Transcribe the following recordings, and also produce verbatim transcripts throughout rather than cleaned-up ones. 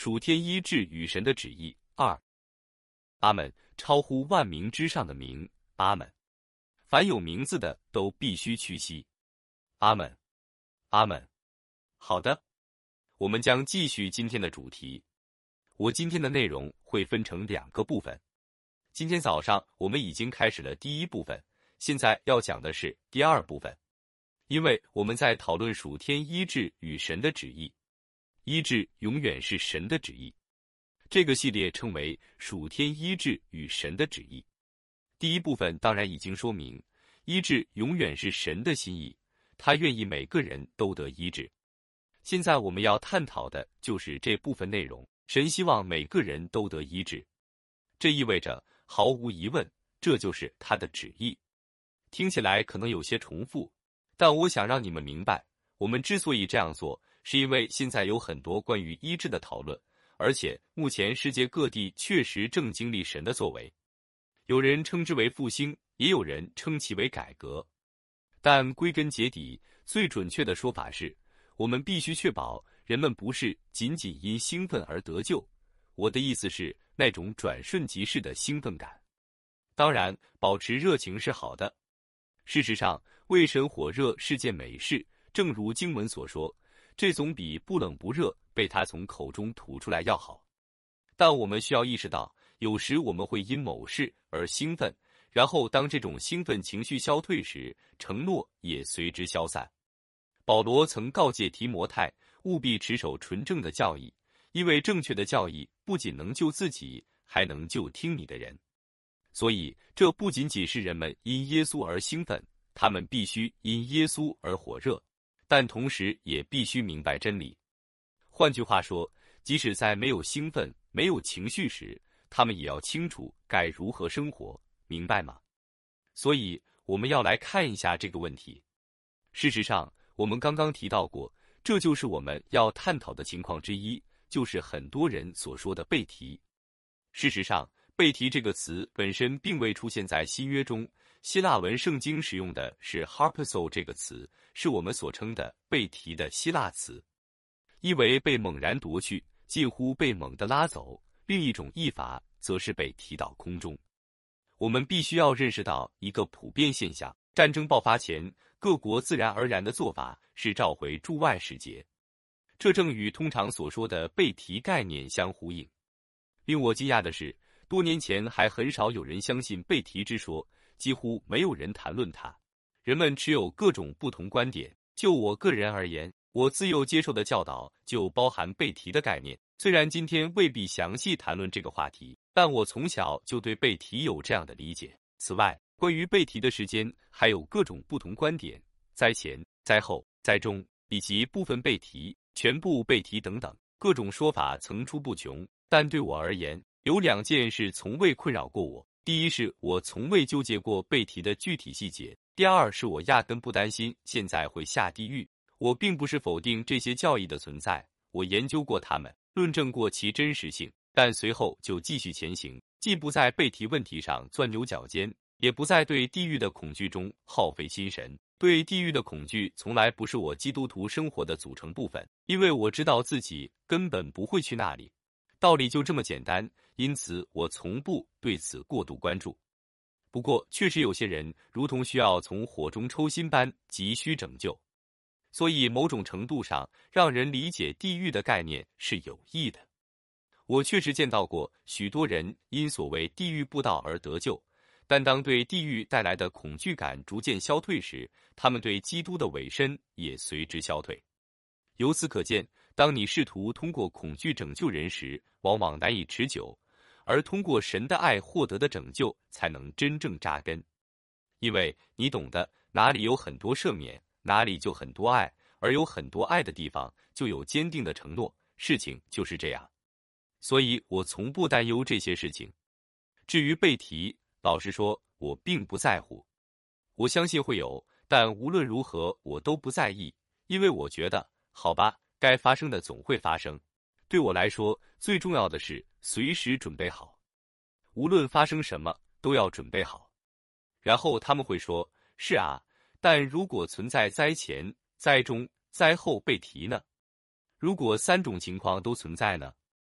属天医治与神的旨意。二，阿们，超乎万名之上的名，阿们。凡有名字的都必须屈膝。阿们，阿们。好的，我们将继续今天的主题。我今天的内容会分成两个部分。今天早上我们已经开始了第一部分，现在要讲的是第二部分。因为我们在讨论属天医治与神的旨意，医治永远是神的旨意。这个系列称为属天医治与神的旨意。第一部分当然已经说明，医治永远是神的心意，他愿意每个人都得医治。现在我们要探讨的就是这部分内容，神希望每个人都得医治。这意味着，毫无疑问，这就是他的旨意。听起来可能有些重复，但我想让你们明白，我们之所以这样做，是因为现在有很多关于医治的讨论，而且目前世界各地确实正经历神的作为。有人称之为复兴，也有人称其为改革。但归根结底，最准确的说法是，我们必须确保人们不是仅仅因兴奋而得救。我的意思是那种转瞬即逝的兴奋感。当然，保持热情是好的。事实上，为神火热是件美事，正如经文所说，这总比不冷不热被他从口中吐出来要好。但我们需要意识到，有时我们会因某事而兴奋，然后当这种兴奋情绪消退时，承诺也随之消散。保罗曾告诫提摩太，务必持守纯正的教义，因为正确的教义不仅能救自己，还能救听你的人。所以，这不仅仅是人们因耶稣而兴奋，他们必须因耶稣而火热，但同时也必须明白真理。换句话说，即使在没有兴奋、没有情绪时，他们也要清楚该如何生活，明白吗？所以，我们要来看一下这个问题。事实上，我们刚刚提到过，这就是我们要探讨的情况之一，就是很多人所说的背题。事实上，背题这个词本身并未出现在新约中，希腊文圣经使用的是 harpazo 这个词，是我们所称的背题的希腊词。一为被猛然夺去，近乎被猛地拉走，另一种译法则是被提到空中。我们必须要认识到一个普遍现象，战争爆发前，各国自然而然的做法是召回驻外使节，这正与通常所说的背题概念相呼应。令我惊讶的是，多年前还很少有人相信背题之说，几乎没有人谈论它。人们持有各种不同观点。就我个人而言，我自幼接受的教导就包含背题的概念。虽然今天未必详细谈论这个话题，但我从小就对背题有这样的理解。此外，关于背题的时间还有各种不同观点，灾前、灾后、灾中，以及部分背题、全部背题等等，各种说法层出不穷。但对我而言，有两件事从未困扰过我。第一是我从未纠结过背题的具体细节，第二是我压根不担心现在会下地狱。我并不是否定这些教义的存在，我研究过它们，论证过其真实性，但随后就继续前行，既不在背题问题上钻牛角尖，也不在对地狱的恐惧中耗费心神。对地狱的恐惧从来不是我基督徒生活的组成部分，因为我知道自己根本不会去那里。道理就这么简单，因此我从不对此过度关注。不过，确实有些人如同需要从火中抽筋般急需拯救，所以某种程度上让人理解地狱的概念是有益的。我确实见到过许多人因所谓地狱布道而得救，但当对地狱带来的恐惧感逐渐消退时，他们对基督的委身也随之消退。由此可见，当你试图通过恐惧拯救人时，往往难以持久，而通过神的爱获得的拯救才能真正扎根。因为你懂得，哪里有很多赦免，哪里就很多爱，而有很多爱的地方就有坚定的承诺，事情就是这样。所以我从不担忧这些事情。至于背题，老实说，我并不在乎。我相信会有，但无论如何我都不在意，因为我觉得，好吧，该发生的总会发生。对我来说，最重要的是随时准备好，无论发生什么都要准备好。然后他们会说，是啊，但如果存在灾前、灾中、灾后背题呢？如果三种情况都存在呢？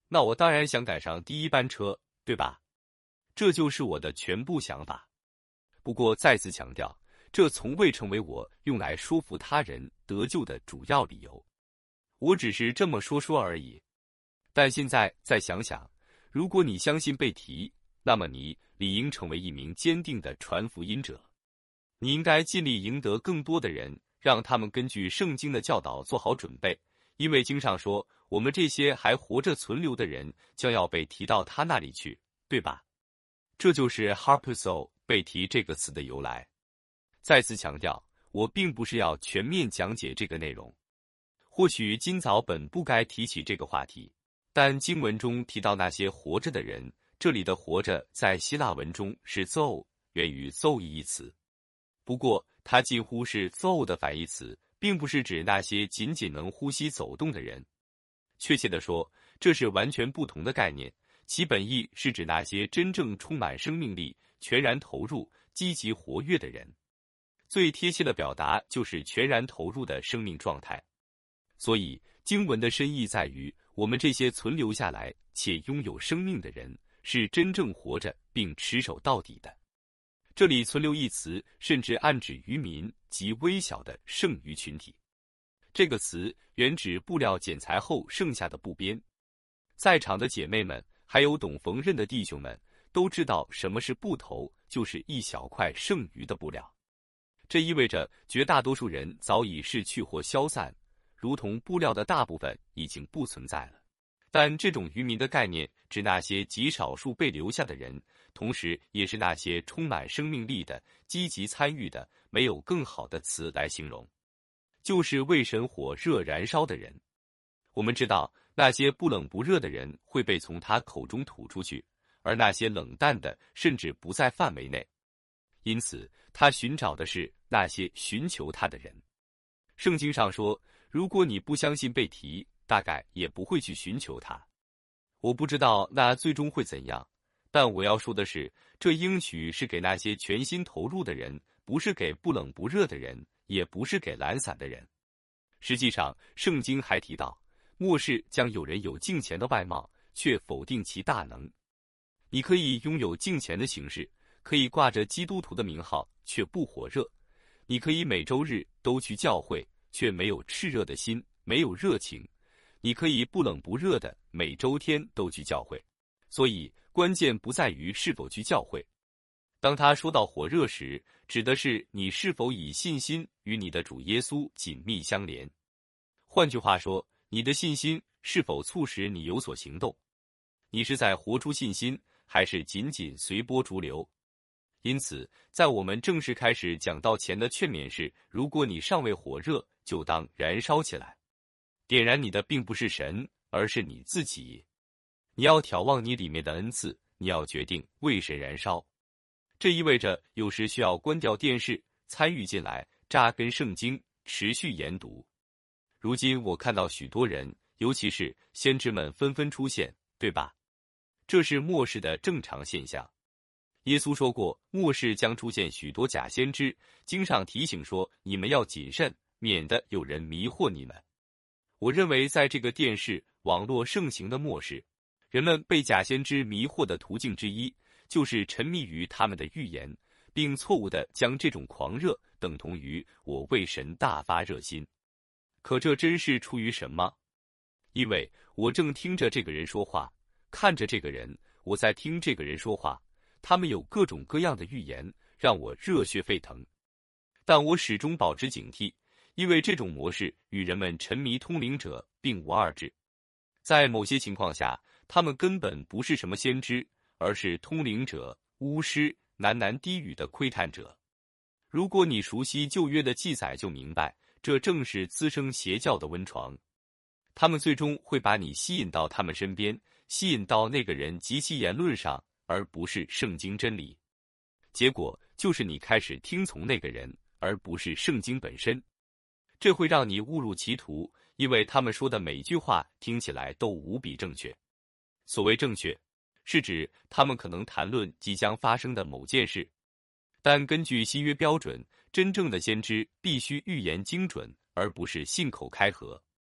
那我当然想赶上第一班车，对吧？这就是我的全部想法。不过再次强调，这从未成为我用来说服他人得救的主要理由。我只是这么说说而已。但现在再想想，如果你相信被提，那么你理应成为一名坚定的传福音者。你应该尽力赢得更多的人，让他们根据圣经的教导做好准备，因为经上说，我们这些还活着存留的人将要被提到他那里去，对吧？这就是 harpazo 被提这个词的由来。再次强调，我并不是要全面讲解这个内容。或许今早本不该提起这个话题，但经文中提到那些活着的人，这里的活着在希腊文中是 zo， 源于 zoe 一词。不过它几乎是 zo 的反义词，并不是指那些仅仅能呼吸走动的人。确切地说，这是完全不同的概念，其本意是指那些真正充满生命力、全然投入、积极活跃的人。最贴切的表达就是全然投入的生命状态。所以经文的深意在于，我们这些存留下来且拥有生命的人，是真正活着并持守到底的。这里存留一词甚至暗指渔民及微小的剩余群体。这个词原指布料剪裁后剩下的布边。在场的姐妹们，还有懂缝纫的弟兄们，都知道什么是布头，就是一小块剩余的布料。这意味着绝大多数人早已逝去或消散，如同布料的大部分已经不存在了。但这种渔民的概念指那些极少数被留下的人，同时也是那些充满生命力的、积极参与的，没有更好的词来形容，就是为神火热燃烧的人。我们知道，那些不冷不热的人会被从他口中吐出去，而那些冷淡的甚至不在范围内。因此，他寻找的是那些寻求他的人。圣经上说，如果你不相信被提，大概也不会去寻求他。我不知道那最终会怎样，但我要说的是，这应许是给那些全心投入的人，不是给不冷不热的人，也不是给懒散的人。实际上，圣经还提到，末世将有人有敬虔的外貌，却否定其大能。你可以拥有敬虔的形式，可以挂着基督徒的名号，却不火热；你可以每周日都去教会，却没有炽热的心，没有热情；你可以不冷不热的每周天都去教会。所以，关键不在于是否去教会。当他说到火热时，指的是你是否以信心与你的主耶稣紧密相连。换句话说，你的信心是否促使你有所行动？你是在活出信心，还是仅仅随波逐流？因此，在我们正式开始讲道前的劝勉是，如果你尚未火热，就当燃烧起来。点燃你的并不是神，而是你自己。你要眺望你里面的恩赐，你要决定为神燃烧。这意味着有时需要关掉电视，参与进来，扎根圣经，持续研读。如今我看到许多人，尤其是先知们纷纷出现，对吧？这是末世的正常现象。耶稣说过，末世将出现许多假先知，经上提醒说，你们要谨慎，免得有人迷惑你们。我认为在这个电视、网络盛行的末世，人们被假先知迷惑的途径之一，就是沉迷于他们的预言，并错误地将这种狂热等同于我为神大发热心。可这真是出于什么？因为我正听着这个人说话，看着这个人，我在听这个人说话，他们有各种各样的预言，让我热血沸腾。但我始终保持警惕，因为这种模式与人们沉迷通灵者并无二致。在某些情况下，他们根本不是什么先知，而是通灵者、巫师、喃喃低语的窥探者。如果你熟悉旧约的记载，就明白，这正是滋生邪教的温床。他们最终会把你吸引到他们身边，吸引到那个人及其言论上，而不是圣经真理。结果就是你开始听从那个人，而不是圣经本身。这会让你误入歧途，因为他们说的每句话听起来都无比正确。所谓正确，是指他们可能谈论即将发生的某件事。但根据新约标准，真正的先知必须预言精准，而不是信口开河。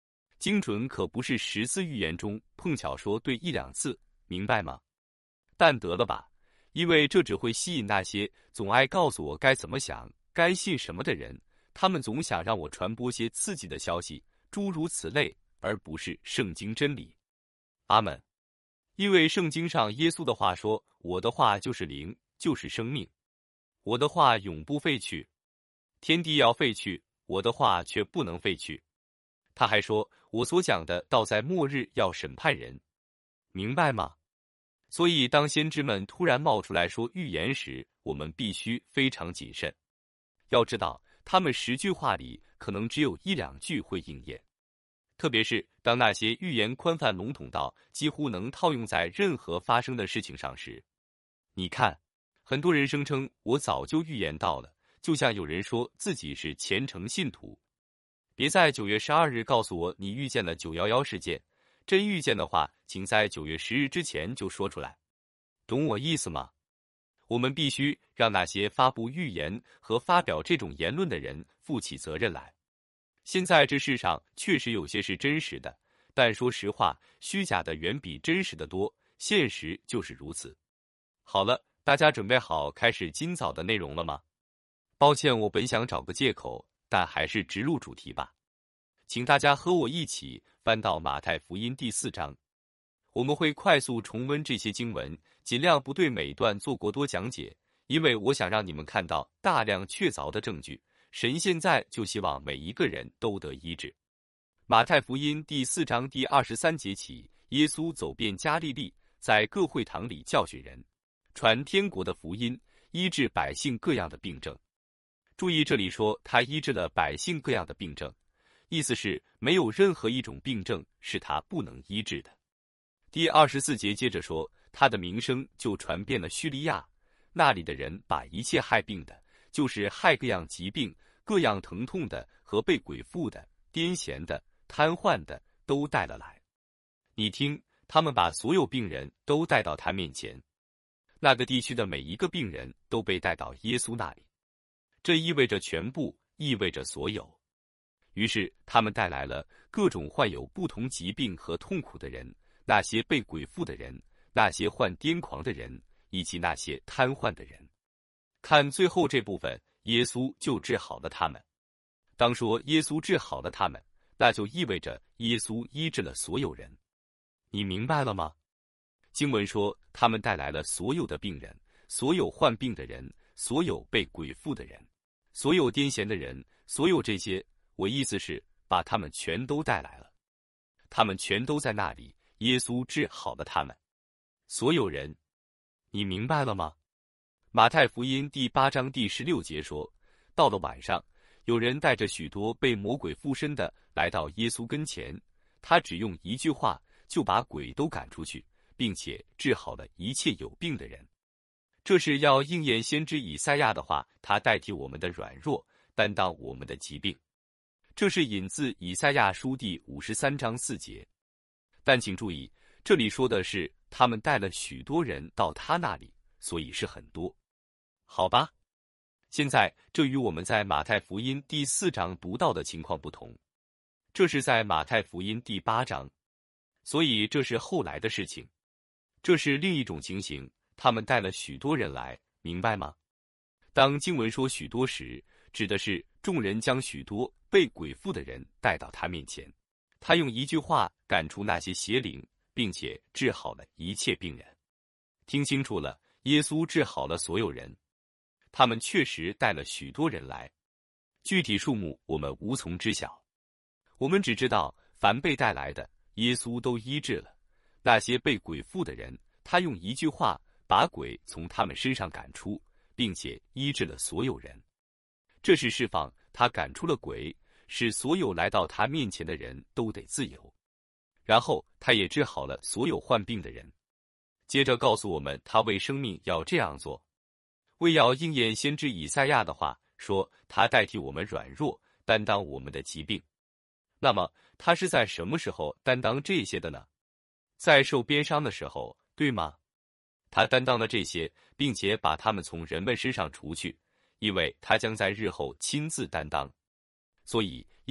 精准可不是十次预言中碰巧说对一两次，明白吗？但得了吧，因为这只会吸引那些总爱告诉我该怎么想、该信什么的人，他们总想让我传播些刺激的消息，诸如此类，而不是圣经真理。阿们。因为圣经上耶稣的话说，我的话就是灵，就是生命，我的话永不废去。天地要废去，我的话却不能废去。他还说，我所讲的到在末日要审判人，明白吗？所以当先知们突然冒出来说预言时，我们必须非常谨慎。要知道，他们十句话里可能只有一两句会应验。特别是当那些预言宽泛笼统到几乎能套用在任何发生的事情上时，你看，很多人声称我早就预言到了，就像有人说自己是虔诚信徒。别在九月十二日告诉我你遇见了九一一事件，真遇见的话，请在九月十日之前就说出来，懂我意思吗？我们必须让那些发布预言和发表这种言论的人负起责任来。现在这世上确实有些是真实的，但说实话，虚假的远比真实的多，现实就是如此。好了，大家准备好开始今早的内容了吗？抱歉，我本想找个借口，但还是直入主题吧。请大家和我一起翻到马太福音第四章，我们会快速重温这些经文，尽量不对每段做过多讲解，因为我想让你们看到大量确凿的证据。神现在就希望每一个人都得医治。马太福音第四章第二十三节起，耶稣走遍加利利，在各会堂里教训人，传天国的福音，医治百姓各样的病症。注意这里说他医治了百姓各样的病症，意思是没有任何一种病症是他不能医治的。第二十四节接着说，他的名声就传遍了叙利亚，那里的人把一切害病的，就是害各样疾病、各样疼痛的和被鬼附的、癫痫的、瘫痪的都带了来。你听，他们把所有病人都带到他面前。那个地区的每一个病人都被带到耶稣那里，这意味着全部，意味着所有。于是他们带来了各种患有不同疾病和痛苦的人，那些被鬼附的人，那些患癫狂的人，以及那些瘫痪的人。看最后这部分，耶稣就治好了他们。当说耶稣治好了他们，那就意味着耶稣医治了所有人。你明白了吗？经文说，他们带来了所有的病人，所有患病的人，所有被鬼附的人，所有癫痫的人，所有这些，我意思是把他们全都带来了。他们全都在那里，耶稣治好了他们。所有人，你明白了吗？马太福音第八章第十六节说，到了晚上，有人带着许多被魔鬼附身的来到耶稣跟前，他只用一句话就把鬼都赶出去，并且治好了一切有病的人。这是要应验先知以赛亚的话，他代替我们的软弱，担当我们的疾病。这是引自以赛亚书第五十三章四节。但请注意，这里说的是他们带了许多人到他那里，所以是很多。好吧，现在这与我们在马太福音第四章读到的情况不同，这是在马太福音第八章，所以这是后来的事情。这是另一种情形，他们带了许多人来，明白吗？当经文说许多时，指的是众人将许多被鬼附的人带到他面前，他用一句话赶出那些邪灵，并且治好了一切病人。听清楚了，耶稣治好了所有人。他们确实带了许多人来，具体数目我们无从知晓。我们只知道，凡被带来的，耶稣都医治了。那些被鬼附的人，他用一句话把鬼从他们身上赶出，并且医治了所有人。这是释放，他赶出了鬼，使所有来到他面前的人都得自由。然后他也治好了所有患病的人。接着告诉我们，他为生命要这样做，为要应验先知以赛亚的话，说他代替我们软弱，担当我们的疾病。那么他是在什么时候担当这些的呢？在受鞭伤的时候，对吗？他担当了这些，并且把他们从人们身上除去，因为他将在日后亲自担当。所以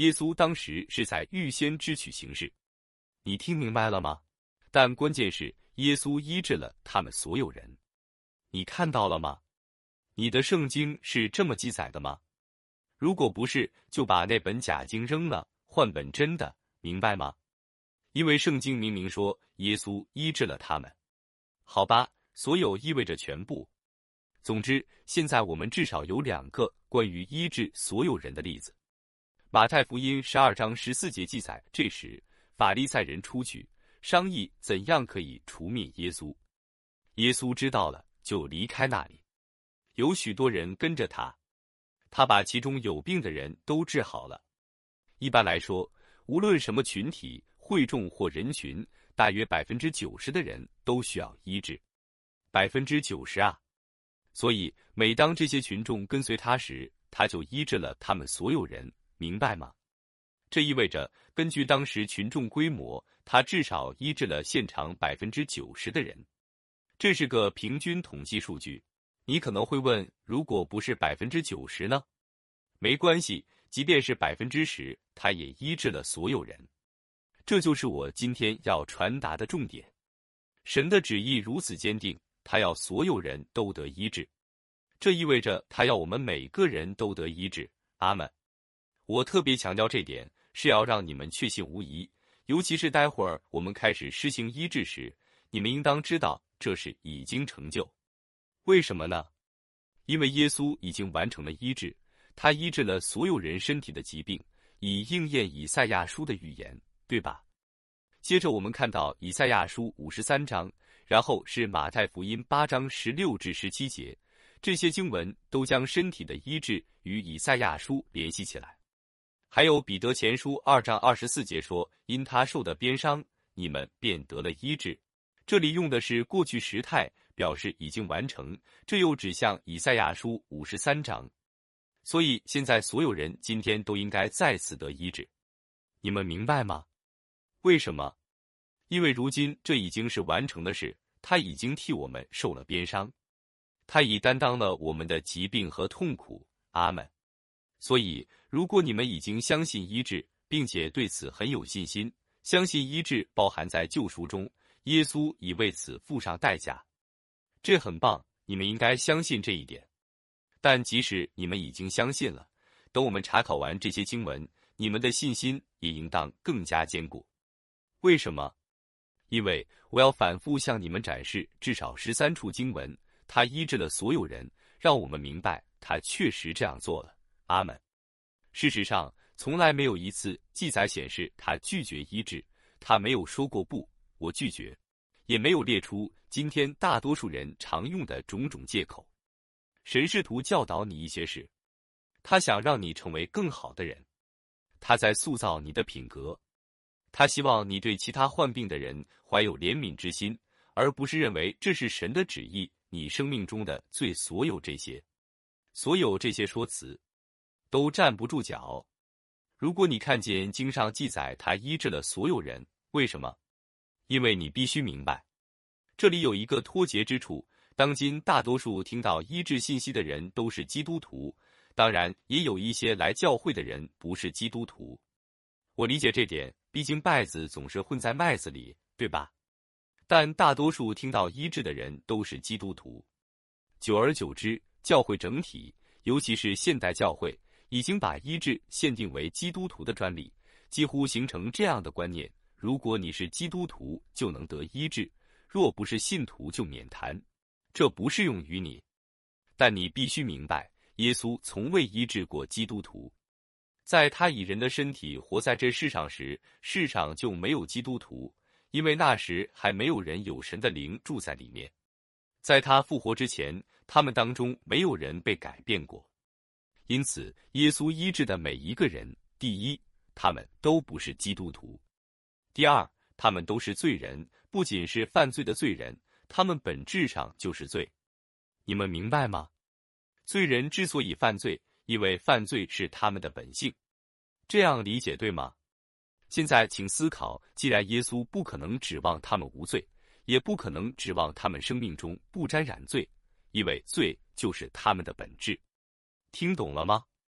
耶稣当时是在预先支取形式。你听明白了吗？但关键是耶稣医治了他们所有人。你看到了吗？你的圣经是这么记载的吗？如果不是，就把那本假经扔了，换本真的，明白吗？因为圣经明明说耶稣医治了他们。好吧，所有意味着全部。总之，现在我们至少有两个关于医治所有人的例子。马太福音十二章十四节记载，这时法利赛人出去商议怎样可以除灭耶稣。耶稣知道了，就离开那里。有许多人跟着他，他把其中有病的人都治好了。一般来说，无论什么群体、会众或人群，大约百分之九十的人都需要医治。百分之九十啊！所以每当这些群众跟随他时，他就医治了他们所有人，明白吗？这意味着，根据当时群众规模，他至少医治了现场百分之九十的人。这是个平均统计数据。你可能会问，如果不是百分之九十呢？没关系，即便是百分之十，他也医治了所有人。这就是我今天要传达的重点。神的旨意如此坚定，他要所有人都得医治。这意味着他要我们每个人都得医治。阿们。我特别强调这点，是要让你们确信无疑，尤其是待会儿我们开始施行医治时，你们应当知道这是已经成就。为什么呢？因为耶稣已经完成了医治，他医治了所有人身体的疾病，以应验以赛亚书的预言，对吧？接着我们看到以赛亚书五十三章，然后是马太福音八章十六至十七节，这些经文都将身体的医治与以赛亚书联系起来。还有彼得前书二章二十四节说，因他受的鞭伤，你们便得了医治。这里用的是过去时态，表示已经完成，这又指向以赛亚书五十三章。所以现在所有人今天都应该再次得医治。你们明白吗？为什么？因为如今这已经是完成的事，他已经替我们受了鞭伤，他已担当了我们的疾病和痛苦。阿们。所以如果你们已经相信医治，并且对此很有信心，相信医治包含在救赎中，耶稣已为此付上代价，这很棒，你们应该相信这一点。但即使你们已经相信了，等我们查考完这些经文，你们的信心也应当更加坚固。为什么？因为我要反复向你们展示至少十三处经文，他医治了所有人，让我们明白他确实这样做了。阿们。事实上，从来没有一次记载显示他拒绝医治，他没有说过不，我拒绝，也没有列出今天大多数人常用的种种借口。神试图教导你一些事，他想让你成为更好的人，他在塑造你的品格，他希望你对其他患病的人怀有怜悯之心，而不是认为这是神的旨意。你生命中的罪，所有这些，所有这些说辞，都站不住脚。如果你看见经上记载他医治了所有人，为什么？因为你必须明白，这里有一个脱节之处。当今大多数听到医治信息的人都是基督徒，当然也有一些来教会的人不是基督徒。我理解这点，毕竟稗子总是混在麦子里，对吧？但大多数听到医治的人都是基督徒。久而久之，教会整体，尤其是现代教会，已经把医治限定为基督徒的专利，几乎形成这样的观念：如果你是基督徒，就能得医治；若不是信徒，就免谈。这不适用于你。但你必须明白，耶稣从未医治过基督徒。在他以人的身体活在这世上时，世上就没有基督徒，因为那时还没有人有神的灵住在里面。在他复活之前，他们当中没有人被改变过。因此，耶稣医治的每一个人，第一，他们都不是基督徒；第二，他们都是罪人，不仅是犯罪的罪人，他们本质上就是罪。你们明白吗？罪人之所以犯罪，因为犯罪是他们的本性。这样理解对吗？现在请思考，既然耶稣不可能指望他们无罪，也不可能指望他们生命中不沾染罪，因为罪就是他们的本质。听懂了吗？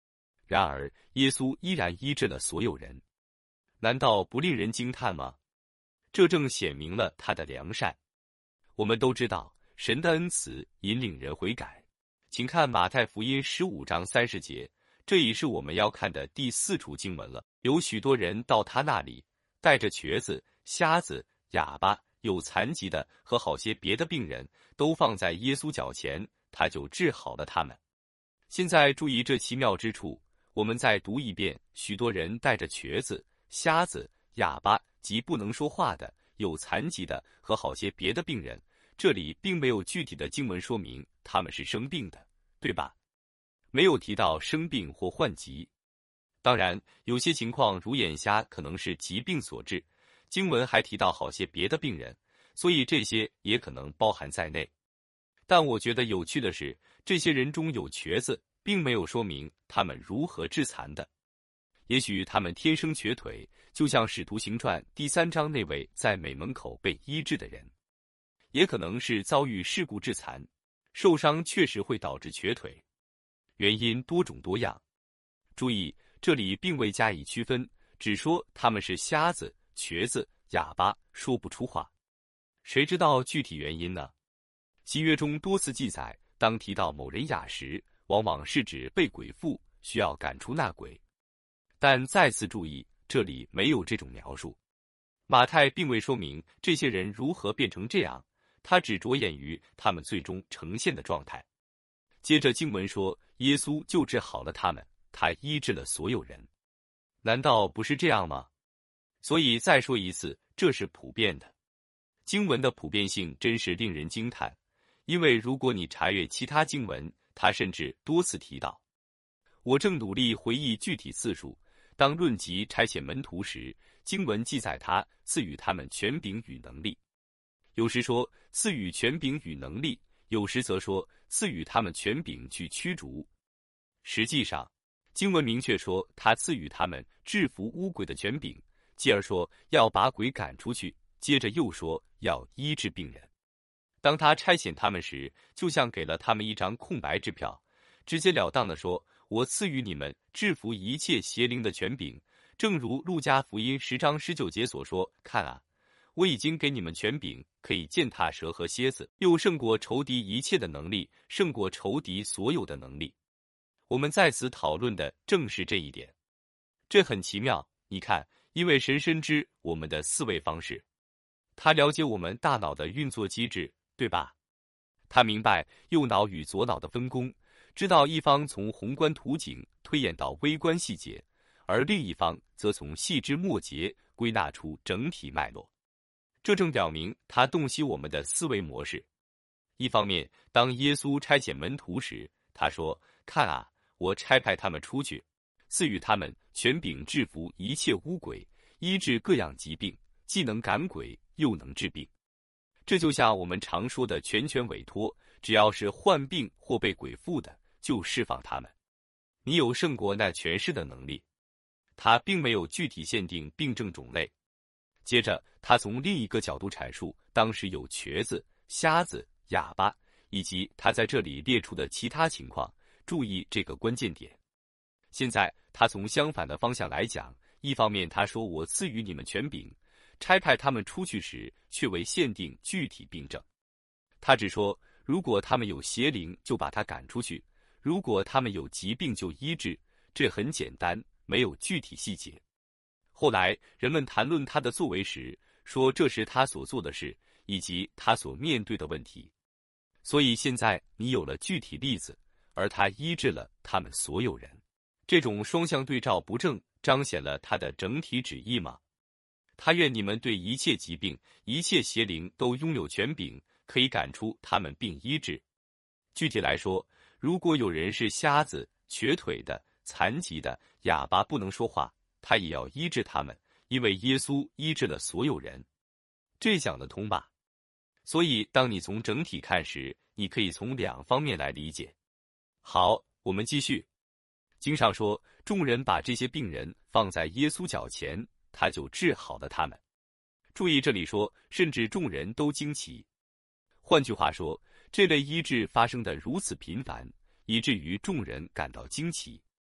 然而耶稣依然医治了所有人，难道不令人惊叹吗？这正显明了他的良善。我们都知道，神的恩慈引领人悔改。请看马太福音十五章三十节，这已是我们要看的第四处经文了。有许多人到他那里，带着瘸子、瞎子、哑巴、有残疾的和好些别的病人，都放在耶稣脚前，他就治好了他们。现在注意这奇妙之处，我们再读一遍：许多人带着瘸子、瞎子、哑巴及不能说话的、有残疾的和好些别的病人。这里并没有具体的经文说明他们是生病的，对吧？没有提到生病或患疾。当然，有些情况如眼瞎可能是疾病所致，经文还提到好些别的病人，所以这些也可能包含在内。但我觉得有趣的是，这些人中有瘸子，并没有说明他们如何致残的。也许他们天生瘸腿，就像《使徒行传》第三章那位在美门口被医治的人。也可能是遭遇事故致残，受伤确实会导致瘸腿，原因多种多样。注意，这里并未加以区分，只说他们是瞎子、瘸子、哑巴，说不出话。谁知道具体原因呢？新约中多次记载，当提到某人哑时，往往是指被鬼附，需要赶出那鬼。但再次注意，这里没有这种描述。马太并未说明这些人如何变成这样，他只着眼于他们最终呈现的状态。接着经文说，耶稣就治好了他们，他医治了所有人。难道不是这样吗？所以再说一次，这是普遍的。经文的普遍性真是令人惊叹，因为如果你查阅其他经文，他甚至多次提到。我正努力回忆具体次数，当论及差遣门徒时，经文记载他赐予他们权柄与能力。有时说赐予权柄与能力，有时则说赐予他们权柄去驱逐。实际上，经文明确说他赐予他们制服污鬼的权柄，继而说要把鬼赶出去，接着又说要医治病人。当他差遣他们时，就像给了他们一张空白支票，直截了当地说，我赐予你们制服一切邪灵的权柄，正如路加福音十章十九节所说，看啊，我已经给你们权柄，可以践踏蛇和蝎子，又胜过仇敌一切的能力，胜过仇敌所有的能力。我们在此讨论的正是这一点。这很奇妙，你看，因为神深知我们的思维方式，他了解我们大脑的运作机制，对吧？他明白右脑与左脑的分工，知道一方从宏观图景推演到微观细节，而另一方则从细枝末节归纳出整体脉络。这正表明他洞悉我们的思维模式。一方面，当耶稣差遣门徒时，他说，看啊，我差派他们出去，赐予他们权柄制服一切污鬼，医治各样疾病，既能赶鬼，又能治病。这就像我们常说的全权委托，只要是患病或被鬼附的，就释放他们。你有胜过那权势的能力。他并没有具体限定病症种类。接着，他从另一个角度阐述当时有瘸子、瞎子、哑巴，以及他在这里列出的其他情况。注意这个关键点。现在，他从相反的方向来讲，一方面他说我赐予你们权柄，差派他们出去时，却为限定具体病症。他只说，如果他们有邪灵，就把他赶出去；如果他们有疾病，就医治。这很简单，没有具体细节。后来人们谈论他的作为时，说这是他所做的事，以及他所面对的问题。所以现在你有了具体例子，而他医治了他们所有人。这种双向对照不正彰显了他的整体旨意吗？他愿你们对一切疾病、一切邪灵都拥有权柄，可以赶出他们并医治。具体来说，如果有人是瞎子、瘸腿的、残疾的、哑巴不能说话，他也要医治他们，因为耶稣医治了所有人。这讲得通吧？所以当你从整体看时，你可以从两方面来理解。好，我们继续。经上说，众人把这些病人放在耶稣脚前，他就治好了他们。注意这里说，甚至众人都惊奇。换句话说，这类医治发生得如此频繁，以至于众人感到惊奇。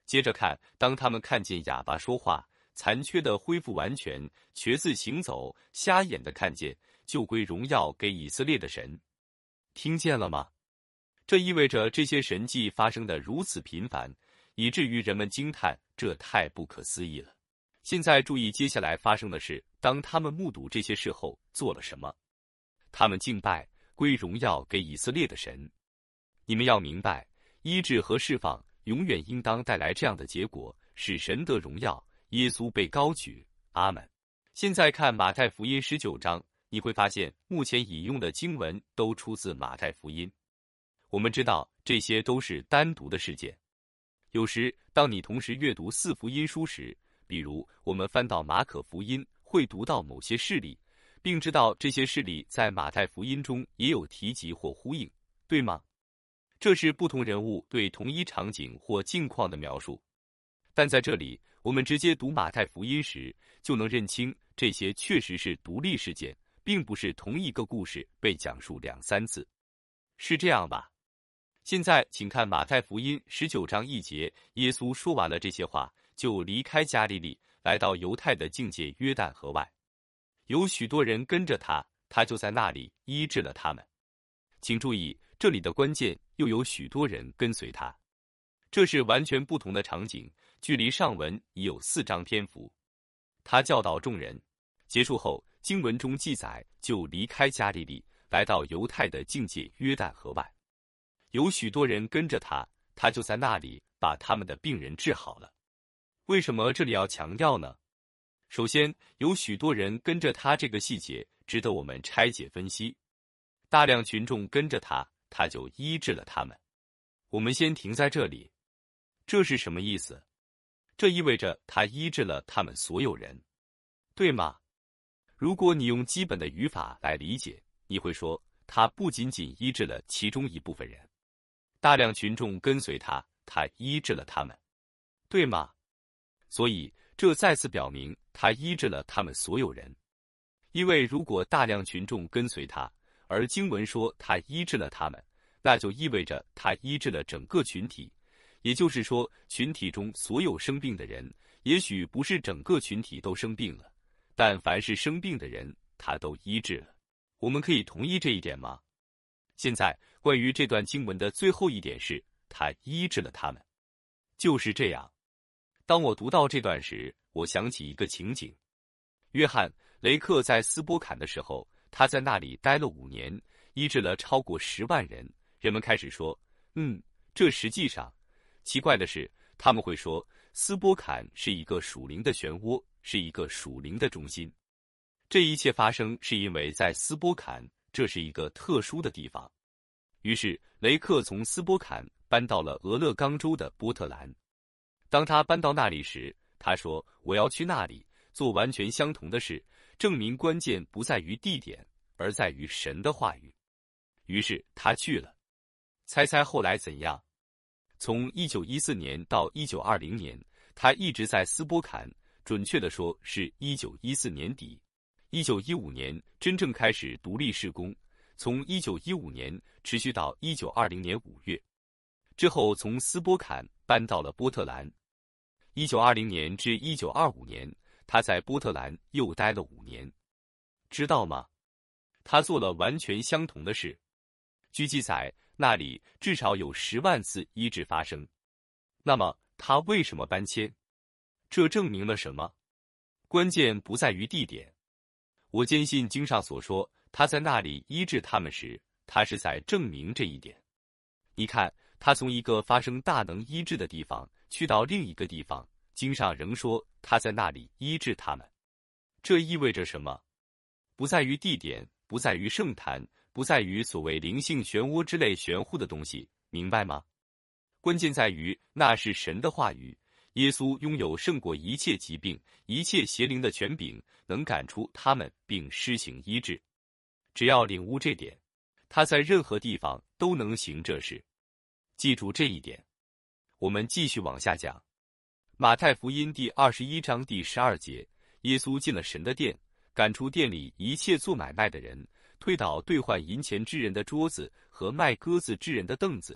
接着看，当他们看见哑巴说话，残缺的恢复完全，瘸子行走，瞎眼的看见，就归荣耀给以色列的神。听见了吗？这意味着这些神迹发生得如此频繁，以至于人们惊叹，这太不可思议了。现在注意接下来发生的事，当他们目睹这些事后做了什么？他们敬拜，归荣耀给以色列的神。你们要明白，医治和释放永远应当带来这样的结果，使神得荣耀，耶稣被高举。阿们。现在看马太福音十九章，你会发现目前引用的经文都出自马太福音。我们知道这些都是单独的事件。有时当你同时阅读四福音书时，比如我们翻到马可福音，会读到某些事例，并知道这些事例在马太福音中也有提及或呼应，对吗？这是不同人物对同一场景或境况的描述。但在这里，我们直接读马太福音时，就能认清这些确实是独立事件，并不是同一个故事被讲述两三次。是这样吧？现在请看马太福音十九章一节，耶稣说完了这些话，就离开加利利，来到犹太的境界约旦河外。有许多人跟着他，他就在那里医治了他们。请注意，这里的关键又有许多人跟随他，这是完全不同的场景，距离上文已有四章篇幅。他教导众人，结束后，经文中记载就离开加利利，来到犹太的境界约旦河外。有许多人跟着他，他就在那里把他们的病人治好了。为什么这里要强调呢？首先，有许多人跟着他这个细节值得我们拆解分析。大量群众跟着他，他就医治了他们。我们先停在这里，这是什么意思？这意味着他医治了他们所有人，对吗？如果你用基本的语法来理解，你会说他不仅仅医治了其中一部分人，大量群众跟随他，他医治了他们，对吗？所以这再次表明他医治了他们所有人。因为如果大量群众跟随他，而经文说他医治了他们，那就意味着他医治了整个群体。也就是说，群体中所有生病的人，也许不是整个群体都生病了，但凡是生病的人，他都医治了。我们可以同意这一点吗？现在关于这段经文的最后一点是，他医治了他们。就是这样。当我读到这段时，我想起一个情景。约翰·雷克在斯波坎的时候，他在那里待了五年，医治了超过十万人。人们开始说，嗯，这实际上，奇怪的是，他们会说，斯波坎是一个属灵的漩涡，是一个属灵的中心。这一切发生是因为在斯波坎，这是一个特殊的地方。于是，雷克从斯波坎搬到了俄勒冈州的波特兰。当他搬到那里时，他说，我要去那里做完全相同的事，证明关键不在于地点，而在于神的话语。于是他去了。猜猜后来怎样？从一九一四年到一九二零年，他一直在斯波坎，准确地说是一九一四年底。一九一五年真正开始独立事工，从一九一五年持续到一九二零年五月。之后从斯波坎搬到了波特兰。一九二零年至一九二五年，他在波特兰又待了五年。知道吗？他做了完全相同的事。据记载，那里至少有十万次医治发生。那么他为什么搬迁？这证明了什么？关键不在于地点。我坚信经上所说，他在那里医治他们时，他是在证明这一点。你看，他从一个发生大能医治的地方去到另一个地方，经上仍说他在那里医治他们。这意味着什么？不在于地点，不在于圣坛，不在于所谓灵性漩涡之类玄乎的东西，明白吗？关键在于那是神的话语。耶稣拥有胜过一切疾病、一切邪灵的权柄，能赶出他们并施行医治。只要领悟这点，他在任何地方都能行这事。记住这一点。我们继续往下讲。马太福音第二十一章第十二节，耶稣进了神的殿，赶出店里一切做买卖的人，推倒兑换银钱之人的桌子和卖鸽子之人的凳子，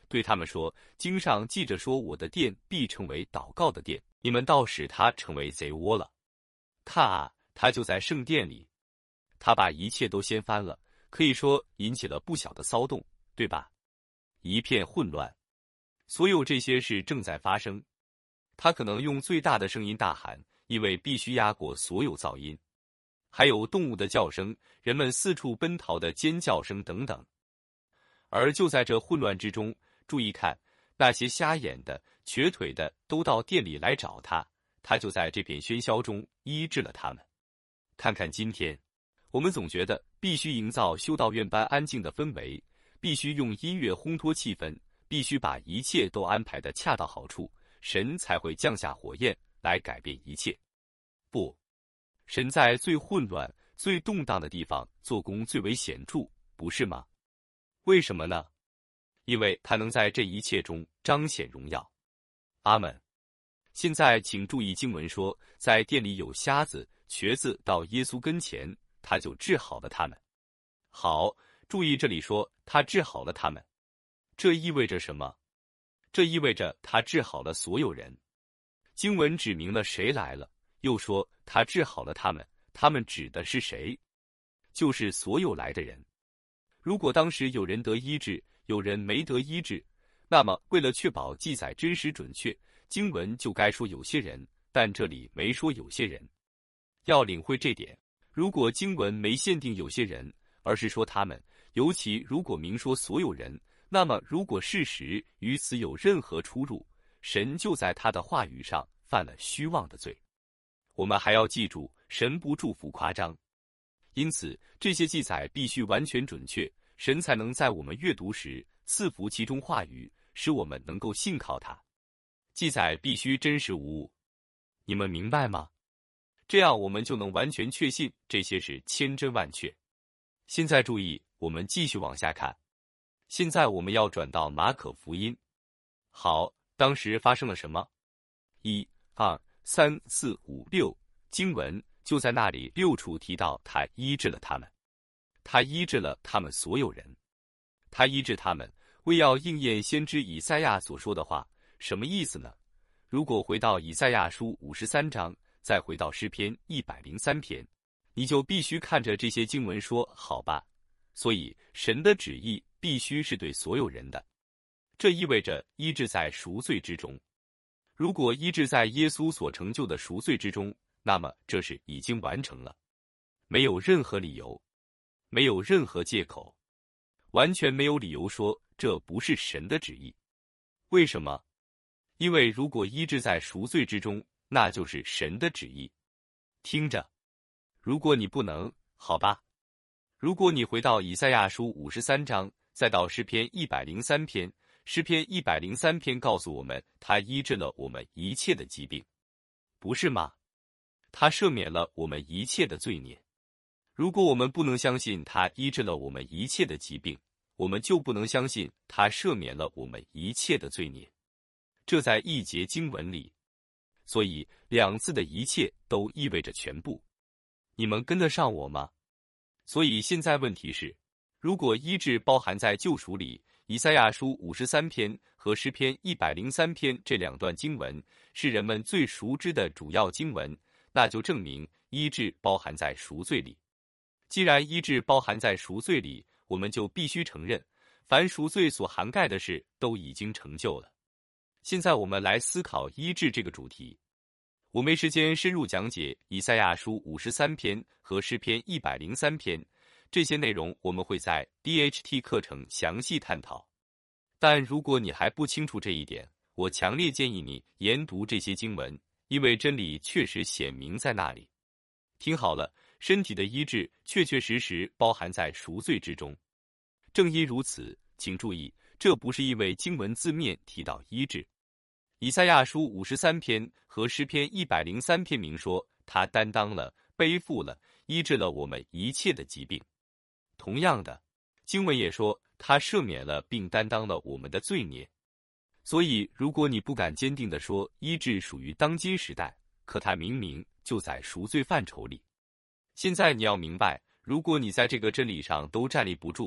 对他们说：经上记着说，我的殿必成为祷告的殿，你们倒使它成为贼窝了。看啊，他就在圣殿里，他把一切都掀翻了，可以说引起了不小的骚动，对吧？一片混乱，所有这些事正在发生。他可能用最大的声音大喊，因为必须压过所有噪音，还有动物的叫声，人们四处奔逃的尖叫声等等。而就在这混乱之中，注意看，那些瞎眼的、瘸腿的都到店里来找他，他就在这片喧嚣中医治了他们。看看今天，我们总觉得必须营造修道院般安静的氛围，必须用音乐烘托气氛，必须把一切都安排得恰到好处，神才会降下火焰来改变一切。不，神在最混乱、最动荡的地方做工最为显著，不是吗？为什么呢？因为他能在这一切中彰显荣耀。阿们。现在请注意经文说，在店里有瞎子、瘸子到耶稣跟前，他就治好了他们。好，注意这里说他治好了他们，这意味着什么？这意味着他治好了所有人。经文指明了谁来了，又说他治好了他们，他们指的是谁？就是所有来的人。如果当时有人得医治，有人没得医治，那么为了确保记载真实准确，经文就该说有些人，但这里没说有些人。要领会这点，如果经文没限定有些人，而是说他们，尤其如果明说所有人，那么如果事实与此有任何出入，神就在他的话语上犯了虚妄的罪。我们还要记住，神不祝福夸张。因此，这些记载必须完全准确，神才能在我们阅读时赐福其中话语，使我们能够信靠他。记载必须真实无误，你们明白吗？这样我们就能完全确信这些是千真万确。现在注意，我们继续往下看。现在我们要转到马可福音。好，当时发生了什么？一、二、三、四、五、六，经文就在那里六处提到他医治了他们，他医治了他们所有人，他医治他们，为要应验先知以赛亚所说的话。什么意思呢？如果回到以赛亚书五十三章，再回到诗篇一百零三篇，你就必须看着这些经文说，好吧，所以神的旨意必须是对所有人的。这意味着医治在赎罪之中。如果医治在耶稣所成就的赎罪之中，那么这是已经完成了，没有任何理由，没有任何借口，完全没有理由说这不是神的旨意。为什么？因为如果医治在赎罪之中，那就是神的旨意。听着，如果你不能，好吧。如果你回到以赛亚书五十三章，再到诗篇一百零三篇，诗篇一百零三篇告诉我们，他医治了我们一切的疾病，不是吗？他赦免了我们一切的罪孽。如果我们不能相信他医治了我们一切的疾病，我们就不能相信他赦免了我们一切的罪孽。这在一节经文里，所以两字的一切都意味着全部。你们跟得上我吗？所以现在问题是，如果医治包含在救赎里，以赛亚书五十三篇和诗篇一百零三篇这两段经文是人们最熟知的主要经文，那就证明医治包含在赎罪里。既然医治包含在赎罪里，我们就必须承认，凡赎罪所涵盖的事都已经成就了。现在我们来思考医治这个主题。我没时间深入讲解以赛亚书五十三篇和诗篇一百零三篇，这些内容我们会在 D H T 课程详细探讨。但如果你还不清楚这一点，我强烈建议你研读这些经文，因为真理确实显明在那里。听好了，身体的医治确确实实包含在赎罪之中。正因如此，请注意，这不是因为经文字面提到医治。以赛亚书五十三篇和诗篇一百零三篇明说，他担当了、背负了、医治了我们一切的疾病。同样的，经文也说，他赦免了并担当了我们的罪孽。所以，如果你不敢坚定地说医治属于当今时代，可他明明就在赎罪范畴里。现在你要明白，如果你在这个真理上都站立不住，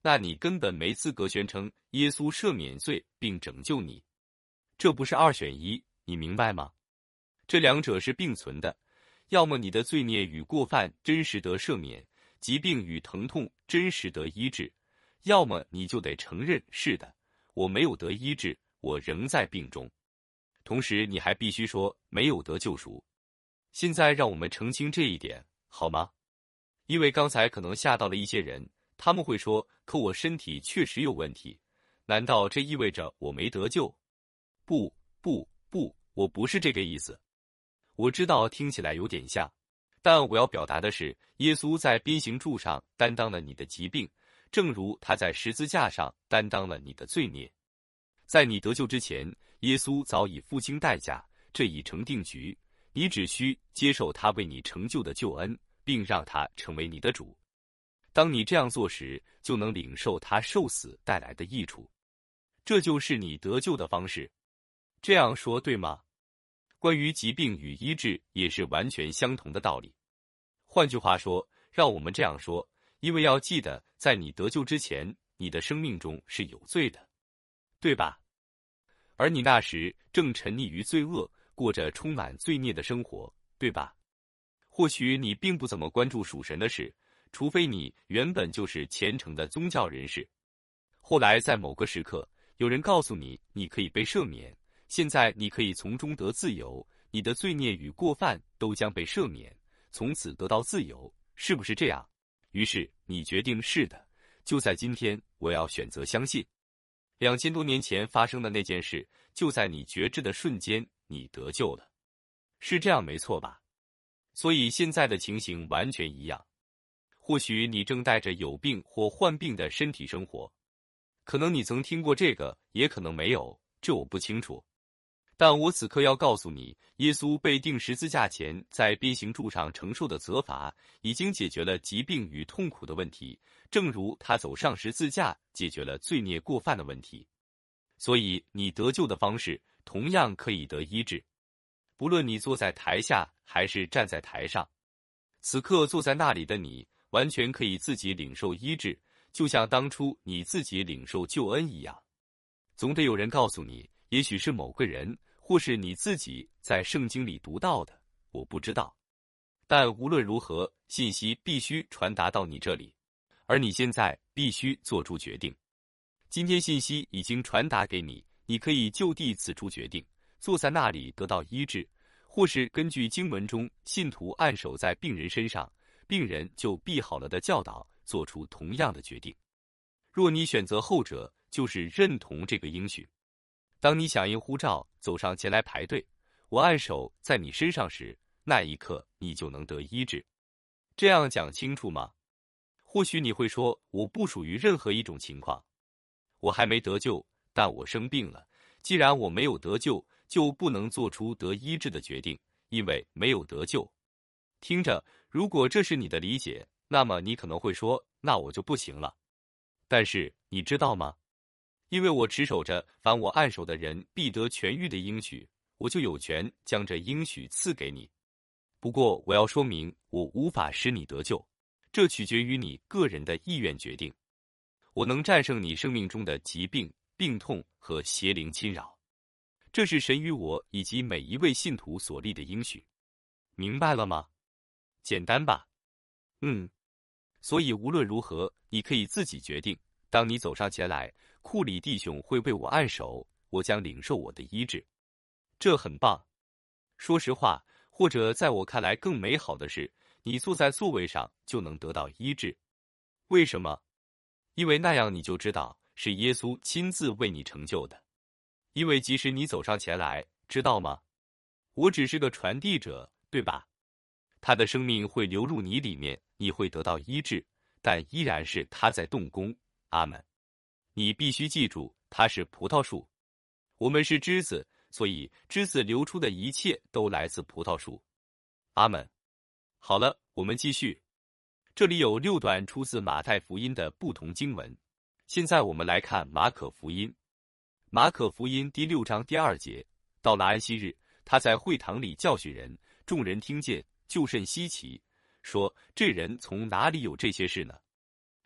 那你根本没资格宣称耶稣赦免罪并拯救你。这不是二选一，你明白吗？这两者是并存的，要么你的罪孽与过犯真实得赦免，疾病与疼痛真实得医治，要么你就得承认，是的，我没有得医治，我仍在病中。同时你还必须说没有得救赎。现在让我们澄清这一点，好吗？因为刚才可能吓到了一些人，他们会说，可我身体确实有问题，难道这意味着我没得救？不不不，我不是这个意思。我知道听起来有点像，但我要表达的是，耶稣在鞭刑柱上担当了你的疾病，正如他在十字架上担当了你的罪孽。在你得救之前，耶稣早已付清代价，这已成定局，你只需接受他为你成就的救恩，并让他成为你的主。当你这样做时，就能领受他受死带来的益处。这就是你得救的方式。这样说对吗？关于疾病与医治也是完全相同的道理。换句话说，让我们这样说，因为要记得，在你得救之前，你的生命中是有罪的，对吧？而你那时正沉溺于罪恶，过着充满罪孽的生活，对吧？或许你并不怎么关注属神的事，除非你原本就是虔诚的宗教人士。后来在某个时刻，有人告诉你，你可以被赦免，现在你可以从中得自由，你的罪孽与过犯都将被赦免，从此得到自由，是不是这样？于是你决定是的，就在今天，我要选择相信。两千多年前发生的那件事，就在你觉知的瞬间，你得救了，是这样没错吧？所以现在的情形完全一样。或许你正带着有病或患病的身体生活，可能你曾听过这个，也可能没有，这我不清楚。但我此刻要告诉你，耶稣被钉十字架前在鞭刑柱上承受的责罚，已经解决了疾病与痛苦的问题，正如他走上十字架解决了罪孽过犯的问题。所以你得救的方式同样可以得医治，不论你坐在台下还是站在台上。此刻坐在那里的你，完全可以自己领受医治，就像当初你自己领受救恩一样。总得有人告诉你，也许是某个人，或是你自己在圣经里读到的，我不知道。但无论如何，信息必须传达到你这里，而你现在必须做出决定。今天信息已经传达给你，你可以就地此处决定，坐在那里得到医治，或是根据经文中信徒按手在病人身上，病人就必好了的教导，做出同样的决定。若你选择后者，就是认同这个应许。当你响应呼召，走上前来排队，我按手在你身上时，那一刻你就能得医治。这样讲清楚吗？或许你会说，我不属于任何一种情况，我还没得救，但我生病了。既然我没有得救，就不能做出得医治的决定，因为没有得救。听着，如果这是你的理解，那么你可能会说，那我就不行了。但是你知道吗？因为我持守着凡我按手的人必得痊愈的应许，我就有权将这应许赐给你。不过我要说明，我无法使你得救，这取决于你个人的意愿决定。我能战胜你生命中的疾病、病痛和邪灵侵扰，这是神与我以及每一位信徒所立的应许。明白了吗？简单吧？嗯。所以无论如何，你可以自己决定。当你走上前来，库里弟兄会为我按手，我将领受我的医治。这很棒。说实话，或者在我看来更美好的是，你坐在座位上就能得到医治。为什么？因为那样你就知道是耶稣亲自为你成就的。因为即使你走上前来，知道吗？我只是个传递者，对吧？他的生命会流入你里面，你会得到医治，但依然是他在动工。阿们。你必须记住，他是葡萄树，我们是枝子，所以枝子流出的一切都来自葡萄树。阿们。好了，我们继续。这里有六段出自马太福音的不同经文。现在我们来看马可福音。马可福音第六章第二节，到了安息日，他在会堂里教训人，众人听见，就甚稀奇，说这人从哪里有这些事呢？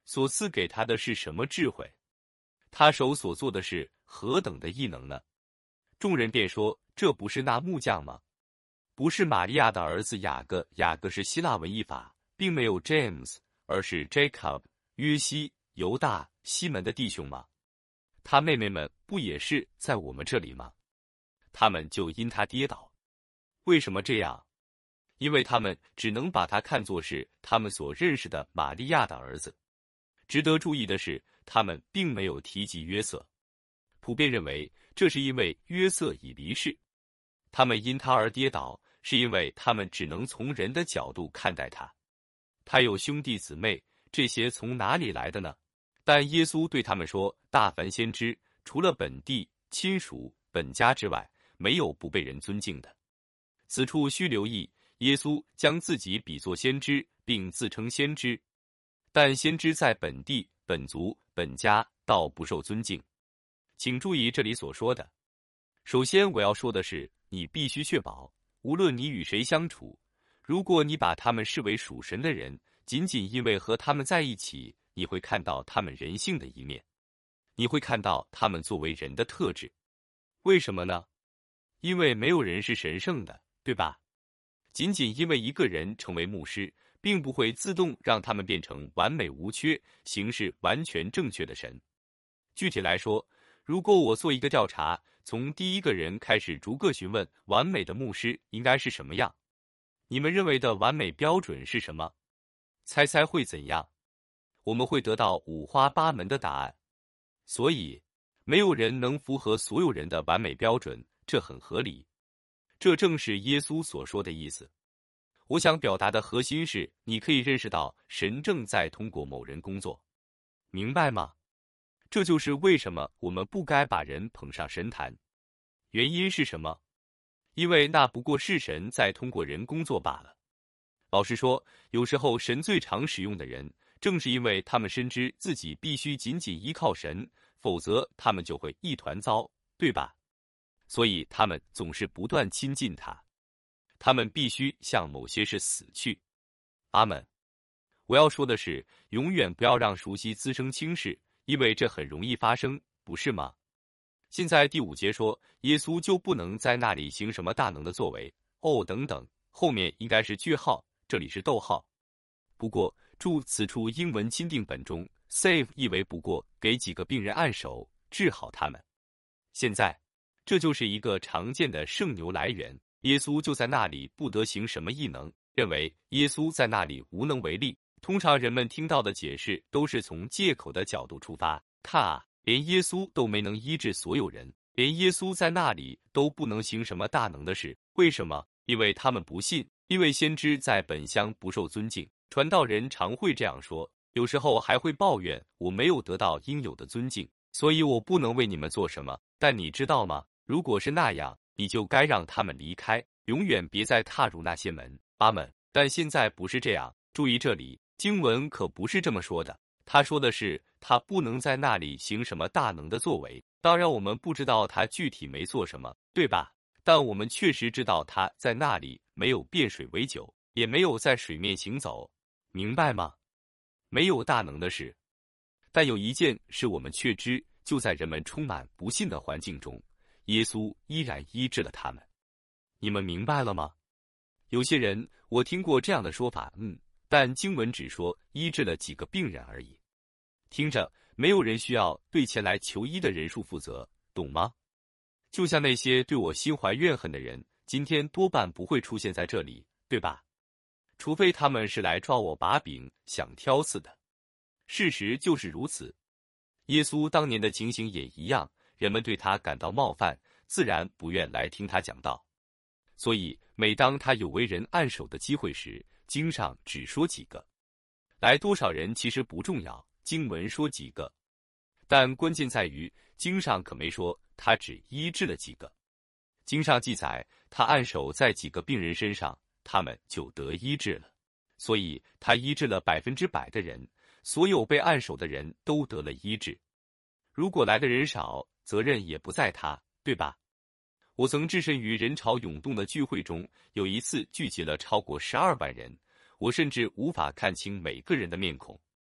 所赐给他的是什么智慧？他手所做的是何等的异能呢？众人便说：这不是那木匠吗？不是玛利亚的儿子雅各，雅各是希腊文译法，并没有 James， 而是 Jacob， 约西、犹大、西门的弟兄吗？他妹妹们不也是在我们这里吗？他们就因他跌倒。为什么这样？因为他们只能把他看作是他们所认识的玛利亚的儿子。值得注意的是，他们并没有提及约瑟。普遍认为，这是因为约瑟已离世。他们因他而跌倒，是因为他们只能从人的角度看待他。他有兄弟姊妹，这些从哪里来的呢？但耶稣对他们说：大凡先知，除了本地亲属本家之外，没有不被人尊敬的。此处需留意，耶稣将自己比作先知，并自称先知。但先知在本地本族本家倒不受尊敬。请注意这里所说的。首先我要说的是，你必须确保，无论你与谁相处，如果你把他们视为属神的人，仅仅因为和他们在一起，你会看到他们人性的一面，你会看到他们作为人的特质。为什么呢？因为没有人是神圣的，对吧？仅仅因为一个人成为牧师，并不会自动让他们变成完美无缺、行事完全正确的神。具体来说，如果我做一个调查，从第一个人开始逐个询问完美的牧师应该是什么样，你们认为的完美标准是什么？猜猜会怎样？我们会得到五花八门的答案。所以，没有人能符合所有人的完美标准，这很合理。这正是耶稣所说的意思。我想表达的核心是，你可以认识到神正在通过某人工作，明白吗？这就是为什么我们不该把人捧上神坛。原因是什么？因为那不过是神在通过人工作罢了。老实说，有时候神最常使用的人，正是因为他们深知自己必须仅仅依靠神，否则他们就会一团糟，对吧？所以他们总是不断亲近他。他们必须向某些事死去。阿们。我要说的是，永远不要让熟悉滋生轻视，因为这很容易发生，不是吗？现在第五节说，耶稣就不能在那里行什么大能的作为，哦等等，后面应该是句号，这里是逗号。不过注此处英文钦定本中 save 意为不过给几个病人按手，治好他们。现在这就是一个常见的圣牛来源，耶稣就在那里不得行什么异能，认为耶稣在那里无能为力。通常人们听到的解释都是从借口的角度出发，看啊，连耶稣都没能医治所有人，连耶稣在那里都不能行什么大能的事，为什么？因为他们不信，因为先知在本乡不受尊敬。传道人常会这样说，有时候还会抱怨，我没有得到应有的尊敬，所以我不能为你们做什么。但你知道吗？如果是那样，你就该让他们离开，永远别再踏入那些门。阿们。但现在不是这样，注意这里，经文可不是这么说的。他说的是，他不能在那里行什么大能的作为。当然我们不知道他具体没做什么，对吧？但我们确实知道他在那里没有变水为酒，也没有在水面行走，明白吗？没有大能的事。但有一件事我们确知，就在人们充满不信的环境中，耶稣依然医治了他们。你们明白了吗？有些人，我听过这样的说法，嗯，但经文只说医治了几个病人而已。听着，没有人需要对前来求医的人数负责，懂吗？就像那些对我心怀怨恨的人，今天多半不会出现在这里，对吧？除非他们是来抓我把柄，想挑刺的。事实就是如此。耶稣当年的情形也一样，人们对他感到冒犯，自然不愿来听他讲道。所以每当他有为人按手的机会时，经上只说几个。来多少人其实不重要，经文说几个。但关键在于，经上可没说他只医治了几个。经上记载，他按手在几个病人身上，他们就得医治了。所以他医治了百分之百的人，所有被按手的人都得了医治。如果来的人少，责任也不在他，对吧？我曾置身于人潮涌动的聚会中，有一次聚集了超过十二万人，我甚至无法看清每个人的面孔。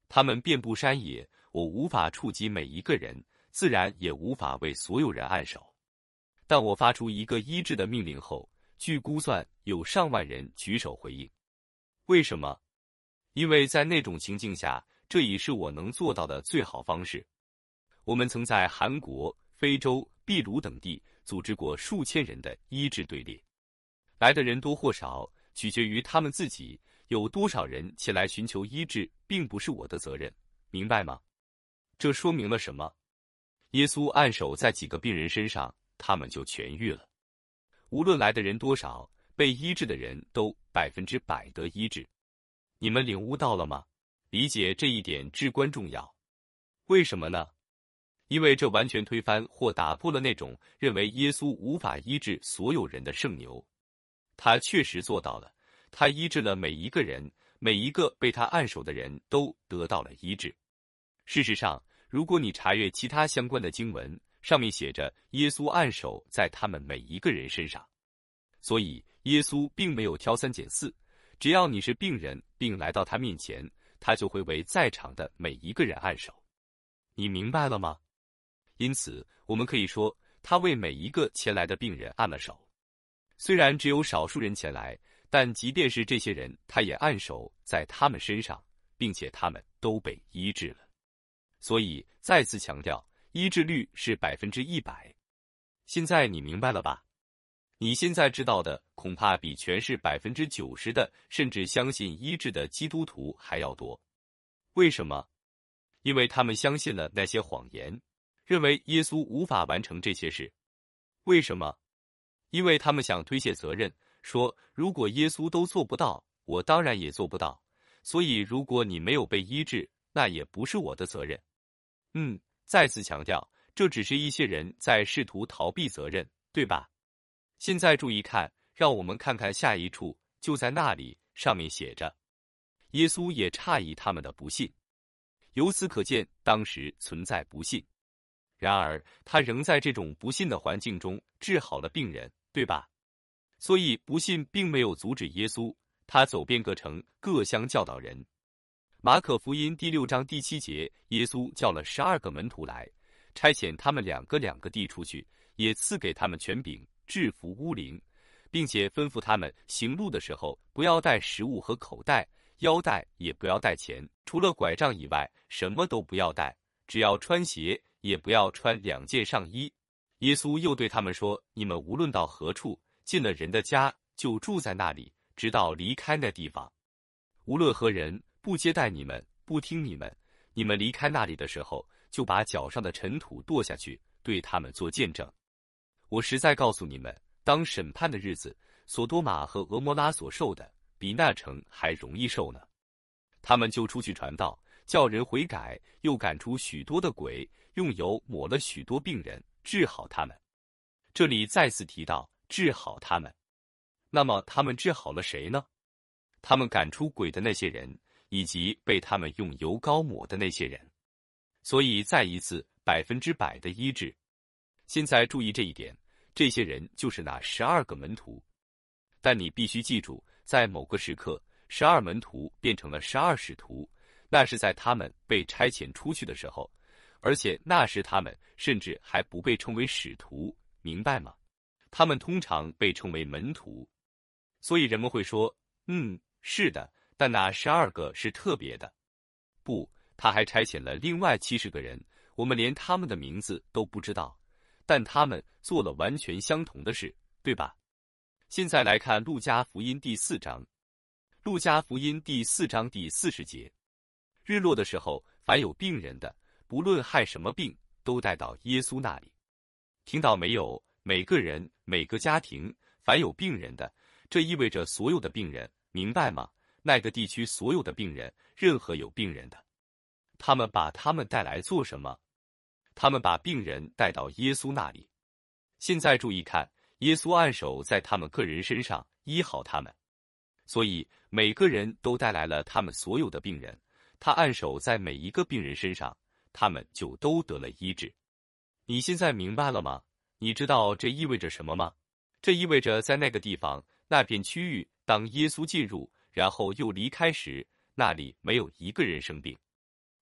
他们遍布山野，我无法触及每一个人，自然也无法为所有人按手。但我发出一个医治的命令后，据估算有上万人举手回应。为什么？因为在那种情境下，这已是我能做到的最好方式。我们曾在韩国、非洲、秘鲁等地组织过数千人的医治队列，来的人多或少，取决于他们自己。有多少人前来寻求医治，并不是我的责任，明白吗？这说明了什么？耶稣按手在几个病人身上，他们就痊愈了。无论来的人多少，被医治的人都百分之百得医治。你们领悟到了吗？理解这一点至关重要。为什么呢？因为这完全推翻或打破了那种认为耶稣无法医治所有人的圣牛。他确实做到了，他医治了每一个人，每一个被他按手的人都得到了医治。事实上，如果你查阅其他相关的经文，上面写着耶稣按手在他们每一个人身上。所以耶稣并没有挑三拣四，只要你是病人并来到他面前，他就会为在场的每一个人按手。你明白了吗？因此我们可以说，他为每一个前来的病人按了手。虽然只有少数人前来，但即便是这些人，他也按手在他们身上，并且他们都被医治了。所以再次强调，医治率是百分之一百。现在你明白了吧？你现在知道的恐怕比全市百分之九十的甚至相信医治的基督徒还要多。为什么？因为他们相信了那些谎言，认为耶稣无法完成这些事。为什么？因为他们想推卸责任，说如果耶稣都做不到，我当然也做不到。所以如果你没有被医治，那也不是我的责任。嗯，再次强调，这只是一些人在试图逃避责任，对吧？现在注意看，让我们看看下一处，就在那里，上面写着，耶稣也诧异他们的不信。由此可见，当时存在不信。然而，他仍在这种不信的环境中治好了病人，对吧？所以，不信并没有阻止耶稣，他走遍各城，各乡教导人。马可福音第六章第七节，耶稣叫了十二个门徒来，差遣他们两个两个地出去，也赐给他们权柄，制服污灵，并且吩咐他们行路的时候，不要带食物和口袋，腰带也不要带钱，除了拐杖以外，什么都不要带，只要穿鞋，也不要穿两件上衣。耶稣又对他们说，你们无论到何处，进了人的家，就住在那里，直到离开那地方。无论何人不接待你们，不听你们，你们离开那里的时候，就把脚上的尘土跺下去，对他们做见证。我实在告诉你们，当审判的日子，索多玛和俄摩拉所受的，比那城还容易受呢。他们就出去传道，叫人悔改，又赶出许多的鬼，用油抹了许多病人，治好他们。这里再次提到治好他们。那么他们治好了谁呢？他们赶出鬼的那些人，以及被他们用油膏抹的那些人。所以再一次百分之百的医治。现在注意这一点，这些人就是那十二个门徒。但你必须记住，在某个时刻，十二门徒变成了十二使徒，那是在他们被差遣出去的时候，而且那时他们甚至还不被称为使徒，明白吗？他们通常被称为门徒。所以人们会说，嗯，是的，但那十二个是特别的。不，他还差遣了另外七十个人，我们连他们的名字都不知道，但他们做了完全相同的事，对吧？现在来看路加福音第四章。路加福音第四章第四十节，日落的时候，凡有病人的，不论害什么病，都带到耶稣那里。听到没有？每个人，每个家庭，凡有病人的，这意味着所有的病人，明白吗？那个地区所有的病人，任何有病人的。他们把他们带来做什么？他们把病人带到耶稣那里。现在注意看，耶稣按手在他们个人身上，医好他们。所以每个人都带来了他们所有的病人，他按手在每一个病人身上，他们就都得了医治。你现在明白了吗？你知道这意味着什么吗？这意味着在那个地方，那片区域，当耶稣进入，然后又离开时，那里没有一个人生病。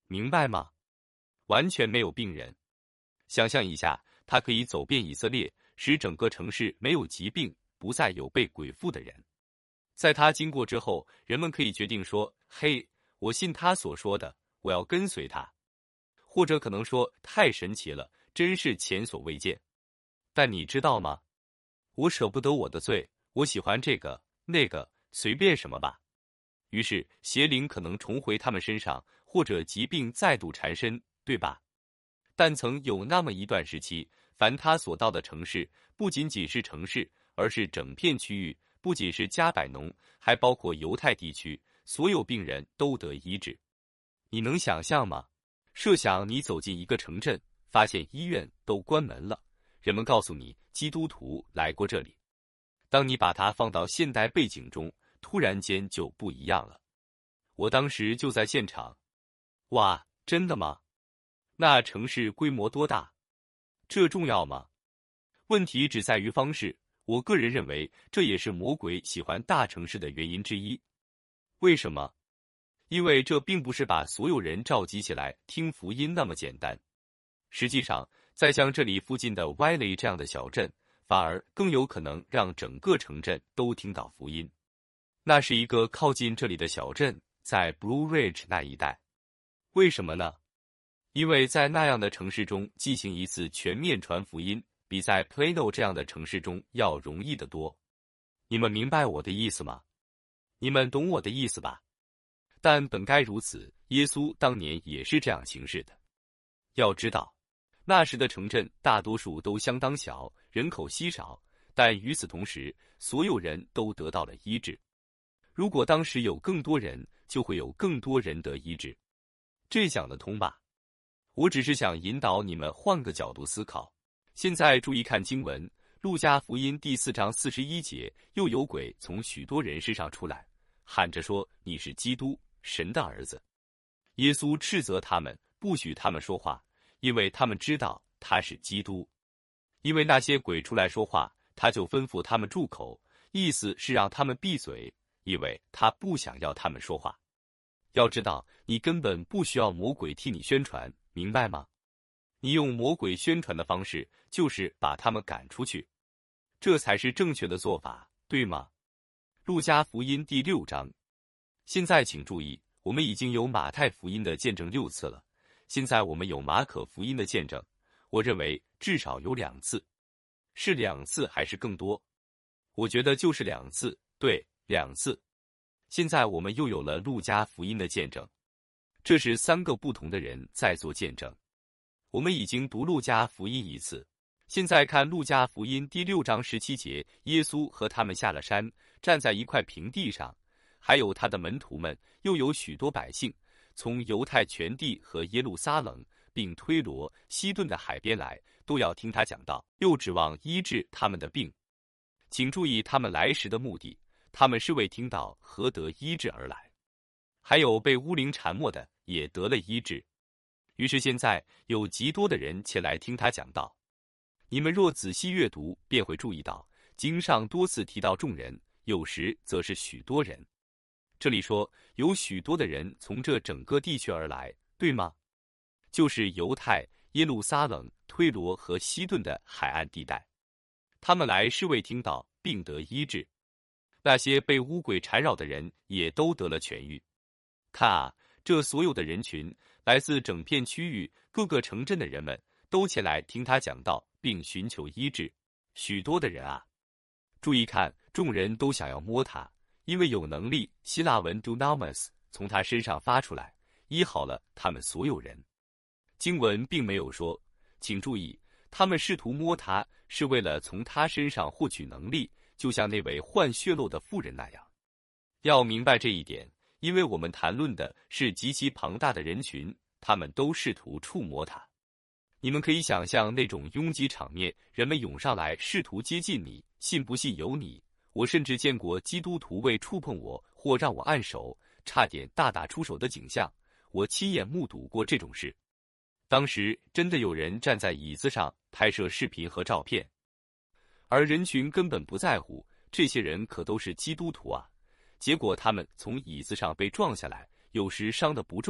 明白吗？完全没有病人。想象一下，他可以走遍以色列，使整个城市没有疾病，不再有被鬼附的人。在他经过之后，人们可以决定说：嘿，我信他所说的，我要跟随他。或者可能说：太神奇了，真是前所未见。但你知道吗？我舍不得我的罪，我喜欢这个那个，随便什么吧。于是邪灵可能重回他们身上，或者疾病再度缠身，对吧？但曾有那么一段时期，凡他所到的城市，不仅仅是城市，而是整片区域，不仅是加百农，还包括犹太地区，所有病人都得医治。你能想象吗？设想你走进一个城镇，发现医院都关门了，人们告诉你基督徒来过这里。当你把它放到现代背景中，突然间就不一样了。我当时就在现场。哇，真的吗？那城市规模多大？这重要吗？问题只在于方式。我个人认为，这也是魔鬼喜欢大城市的原因之一。为什么？因为这并不是把所有人召集起来听福音那么简单。实际上，在像这里附近的 Wiley 这样的小镇，反而更有可能让整个城镇都听到福音。那是一个靠近这里的小镇，在 Blue Ridge 那一带。为什么呢？因为在那样的城市中进行一次全面传福音，比在 Plano 这样的城市中要容易得多。你们明白我的意思吗？你们懂我的意思吧？但本该如此，耶稣当年也是这样行事的。要知道，那时的城镇大多数都相当小，人口稀少，但与此同时，所有人都得到了医治。如果当时有更多人，就会有更多人得医治。这讲得通吧？我只是想引导你们换个角度思考。现在注意看经文，路加福音第四章四十一节，又有鬼从许多人身上出来，喊着说：你是基督，神的儿子。耶稣斥责他们，不许他们说话，因为他们知道他是基督。因为那些鬼出来说话，他就吩咐他们住口，意思是让他们闭嘴，因为他不想要他们说话。要知道，你根本不需要魔鬼替你宣传，明白吗？你用魔鬼宣传的方式，就是把他们赶出去，这才是正确的做法，对吗？路加福音第六章。现在请注意，我们已经有马太福音的见证六次了，现在我们有马可福音的见证，我认为至少有两次。是两次还是更多？我觉得就是两次，对，两次。现在我们又有了路加福音的见证，这是三个不同的人在做见证。我们已经读路加福音一次，现在看路加福音第六章十七节，耶稣和他们下了山，站在一块平地上，还有他的门徒们，又有许多百姓，从犹太全地和耶路撒冷，并推罗、西顿的海边来，都要听他讲道，又指望医治他们的病。请注意他们来时的目的，他们是为听到何得医治而来。还有被污灵缠没的也得了医治。于是现在有极多的人前来听他讲道。你们若仔细阅读，便会注意到经上多次提到众人，有时则是许多人。这里说有许多的人从这整个地区而来，对吗？就是犹太、耶路撒冷、推罗和西顿的海岸地带。他们来是为听到并得医治。那些被污鬼缠绕的人也都得了痊愈。看啊，这所有的人群，来自整片区域各个城镇的人们，都前来听他讲道，并寻求医治。许多的人啊！注意看，众人都想要摸他，因为有能力，希腊文 dunamis 从他身上发出来，医好了他们所有人。经文并没有说，请注意，他们试图摸他，是为了从他身上获取能力，就像那位患血漏的妇人那样。要明白这一点，因为我们谈论的是极其庞大的人群，他们都试图触摸他。你们可以想象那种拥挤场面，人们涌上来试图接近你，信不信由你。我甚至见过基督徒为触碰我或让我按手，差点大打出手的景象，我亲眼目睹过这种事。当时真的有人站在椅子上拍摄视频和照片，而人群根本不在乎，这些人可都是基督徒啊。结果他们从椅子上被撞下来，有时伤得不重，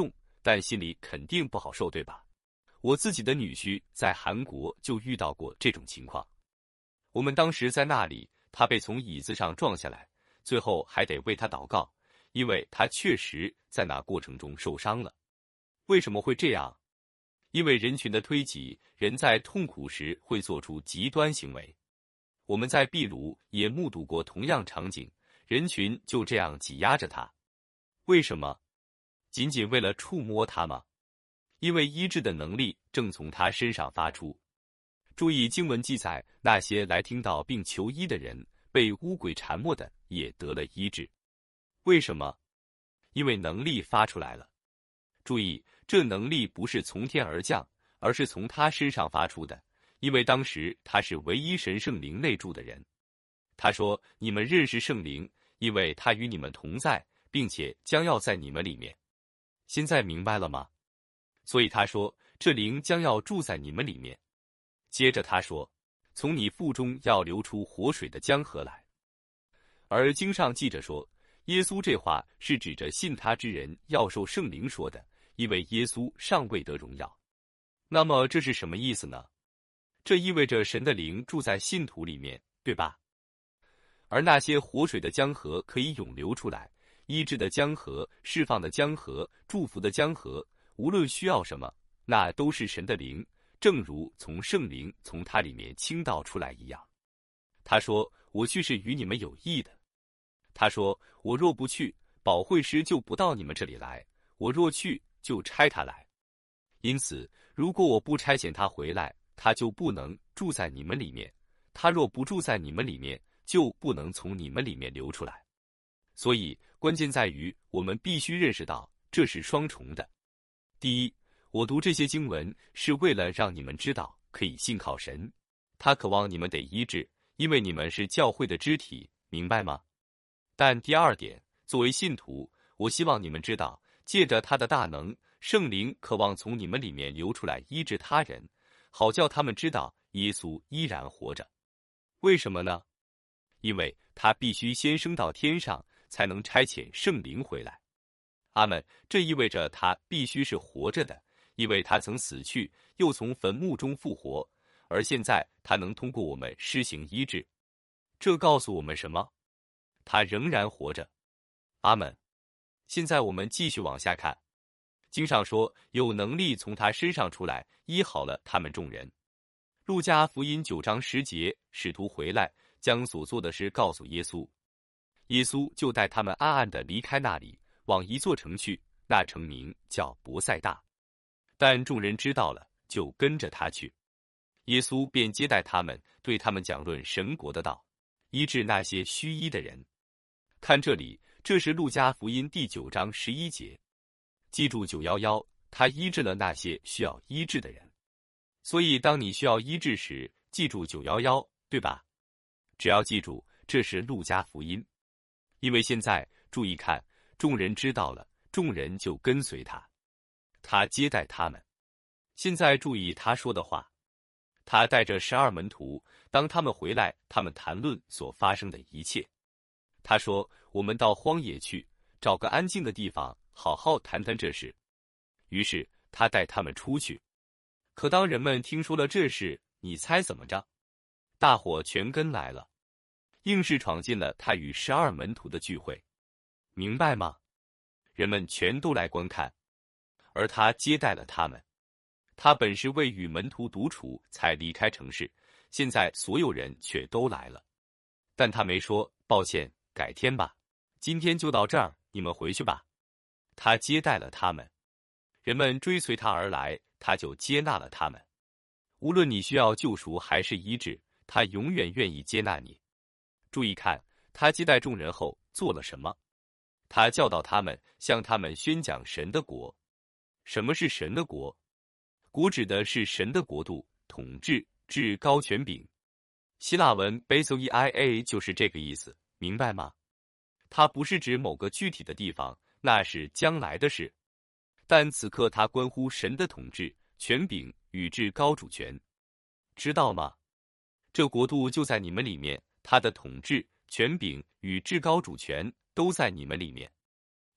但心里肯定不好受，对吧？我自己的女婿在韩国就遇到过这种情况。我们当时在那里，他被从椅子上撞下来，最后还得为他祷告，因为他确实在那过程中受伤了。为什么会这样？因为人群的推挤，人在痛苦时会做出极端行为。我们在秘鲁也目睹过同样场景，人群就这样挤压着他。为什么？仅仅为了触摸他吗？因为医治的能力正从他身上发出。注意经文记载，那些来听到并求医的人，被污鬼缠磨的也得了医治。为什么？因为能力发出来了。注意，这能力不是从天而降，而是从他身上发出的，因为当时他是唯一神圣灵内住的人。他说：“你们认识圣灵，因为他与你们同在，并且将要在你们里面。”现在明白了吗？所以他说，这灵将要住在你们里面。接着他说，从你腹中要流出活水的江河来。而经上记着说，耶稣这话是指着信他之人要受圣灵说的，因为耶稣尚未得荣耀。那么这是什么意思呢？这意味着神的灵住在信徒里面，对吧？而那些活水的江河可以涌流出来，医治的江河、释放的江河、祝福的江河，无论需要什么，那都是神的灵，正如从圣灵从他里面倾倒出来一样。他说：“我去是与你们有益的。”他说：“我若不去，保惠师就不到你们这里来；我若去，就差他来。因此，如果我不差遣他回来，他就不能住在你们里面；他若不住在你们里面，就不能从你们里面流出来。”所以，关键在于我们必须认识到，这是双重的。第一，我读这些经文是为了让你们知道可以信靠神，他渴望你们得医治，因为你们是教会的肢体，明白吗？但第二点，作为信徒，我希望你们知道，借着他的大能，圣灵渴望从你们里面流出来医治他人，好叫他们知道耶稣依然活着。为什么呢？因为他必须先升到天上，才能差遣圣灵回来。阿们，这意味着他必须是活着的，因为他曾死去，又从坟墓中复活，而现在他能通过我们施行医治。这告诉我们什么？他仍然活着。阿们。现在我们继续往下看，经上说，有能力从他身上出来，医好了他们众人。路加福音九章十节，使徒回来，将所做的事告诉耶稣，耶稣就带他们暗暗地离开那里，往一座城去，那城名叫伯赛大。但众人知道了，就跟着他去。耶稣便接待他们，对他们讲论神国的道，医治那些虚医的人。看这里，这是路加福音第九章十一节。记住九一一，他医治了那些需要医治的人。所以当你需要医治时，记住九一一，对吧？只要记住，这是路加福音。因为现在注意看，众人知道了，众人就跟随他，他接待他们。现在注意他说的话，他带着十二门徒，当他们回来，他们谈论所发生的一切。他说：“我们到荒野去，找个安静的地方，好好谈谈这事。”于是他带他们出去。可当人们听说了这事，你猜怎么着？大伙全跟来了，硬是闯进了他与十二门徒的聚会，明白吗？人们全都来观看，而他接待了他们。他本是为与门徒独处才离开城市，现在所有人却都来了。但他没说抱歉，改天吧，今天就到这儿，你们回去吧。他接待了他们，人们追随他而来，他就接纳了他们。无论你需要救赎还是医治，他永远愿意接纳你。注意看，他接待众人后做了什么？他教导他们，向他们宣讲神的国。什么是神的国？国指的是神的国度、统治、至高权柄。希腊文 basileia 就是这个意思，明白吗？它不是指某个具体的地方，那是将来的事。但此刻它关乎神的统治、权柄与至高主权，知道吗？这国度就在你们里面，它的统治、权柄与至高主权都在你们里面。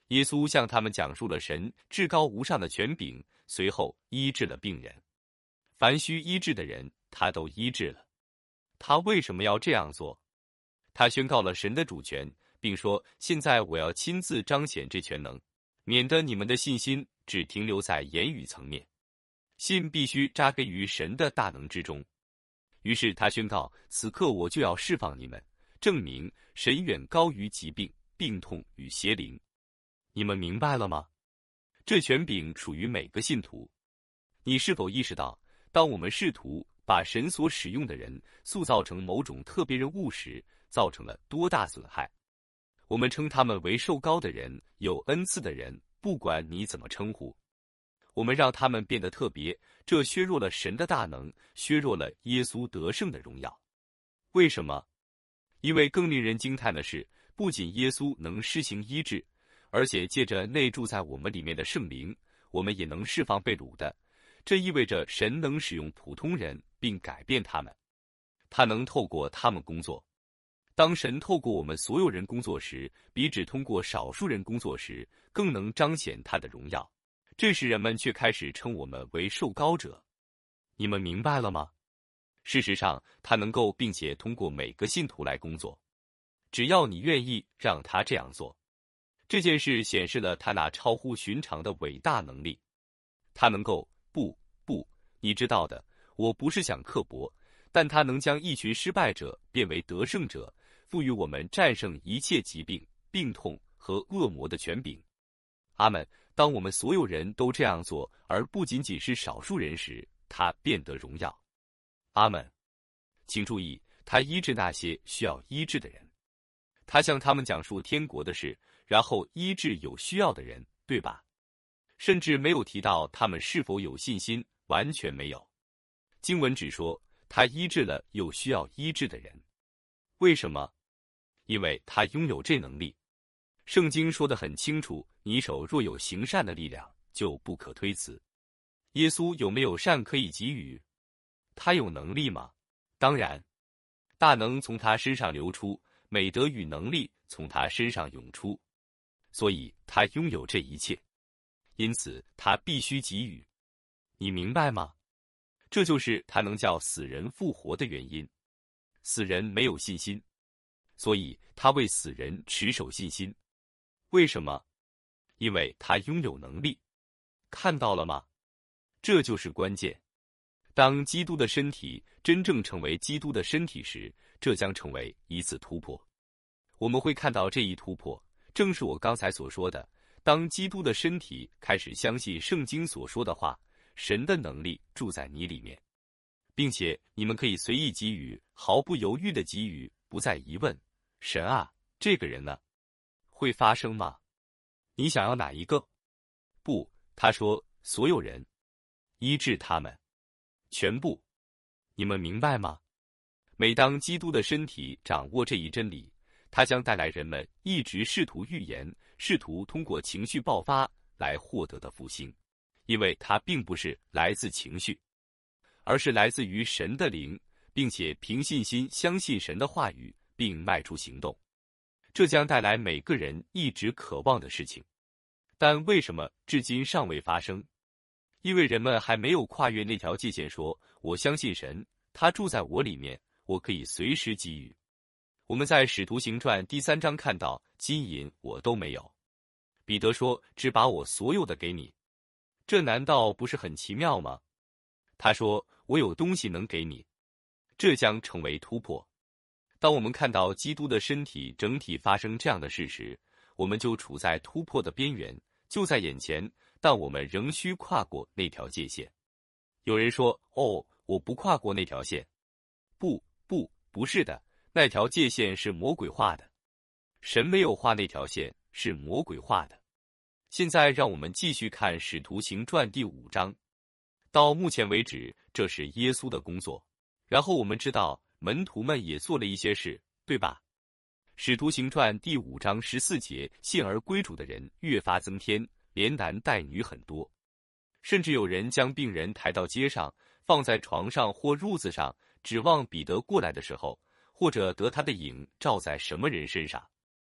耶稣向他们讲述了神至高无上的权柄，随后医治了病人。凡需医治的人，他都医治了。他为什么要这样做？他宣告了神的主权，并说：现在我要亲自彰显这权能，免得你们的信心只停留在言语层面。信必须扎根于神的大能之中。于是他宣告：此刻我就要释放你们，证明神远高于疾病、病痛与邪灵。你们明白了吗？这权柄属于每个信徒。你是否意识到，当我们试图把神所使用的人塑造成某种特别人物时，造成了多大损害？我们称他们为受膏的人、有恩赐的人，不管你怎么称呼。我们让他们变得特别，这削弱了神的大能，削弱了耶稣得胜的荣耀。为什么？因为更令人惊叹的是，不仅耶稣能施行医治，而且借着内住在我们里面的圣灵，我们也能释放被掳的。这意味着神能使用普通人并改变他们，他能透过他们工作。当神透过我们所有人工作时，比只通过少数人工作时更能彰显他的荣耀。这时人们却开始称我们为受膏者。你们明白了吗？事实上，他能够并且通过每个信徒来工作，只要你愿意让他这样做。这件事显示了他那超乎寻常的伟大能力。他能够不不，你知道的，我不是想刻薄，但他能将一群失败者变为得胜者，赋予我们战胜一切疾病、病痛和恶魔的权柄。阿们。当我们所有人都这样做，而不仅仅是少数人时，他变得荣耀。阿们。请注意，他医治那些需要医治的人，他向他们讲述天国的事，然后医治有需要的人，对吧？甚至没有提到他们是否有信心，完全没有。经文只说他医治了有需要医治的人。为什么？因为他拥有这能力。圣经说得很清楚，你手若有行善的力量，就不可推辞。耶稣有没有善可以给予？他有能力吗？当然，大能从他身上流出，美德与能力从他身上涌出，所以他拥有这一切，因此他必须给予。你明白吗？这就是他能叫死人复活的原因。死人没有信心，所以他为死人持守信心。为什么？因为他拥有能力。看到了吗？这就是关键。当基督的身体真正成为基督的身体时，这将成为一次突破。我们会看到这一突破，正是我刚才所说的，当基督的身体开始相信圣经所说的话，神的能力住在你里面，并且你们可以随意给予，毫不犹豫的给予，不再疑问，神啊，这个人呢？会发生吗？你想要哪一个？不，他说所有人，医治他们，全部。你们明白吗？每当基督的身体掌握这一真理，它将带来人们一直试图预言、试图通过情绪爆发来获得的复兴，因为它并不是来自情绪，而是来自于神的灵，并且凭信心相信神的话语，并迈出行动。这将带来每个人一直渴望的事情，但为什么至今尚未发生？因为人们还没有跨越那条界限，说我相信神，他住在我里面，我可以随时给予。我们在《使徒行传》第三章看到，金银我都没有。彼得说，只把我所有的给你。这难道不是很奇妙吗？他说，我有东西能给你。这将成为突破。当我们看到基督的身体整体发生这样的事时，我们就处在突破的边缘，就在眼前，但我们仍需跨过那条界限。有人说，哦，我不跨过那条线。不，不，不是的，那条界限是魔鬼画的。神没有画那条线，是魔鬼画的。现在让我们继续看《使徒行传》第五章。到目前为止，这是耶稣的工作。然后我们知道，门徒们也做了一些事，对吧？使徒行传第五章十四节，信而归主的人越发增添，连男带女很多，甚至有人将病人抬到街上，放在床上或褥子上，指望彼得过来的时候，或者得他的影照在什么人身上。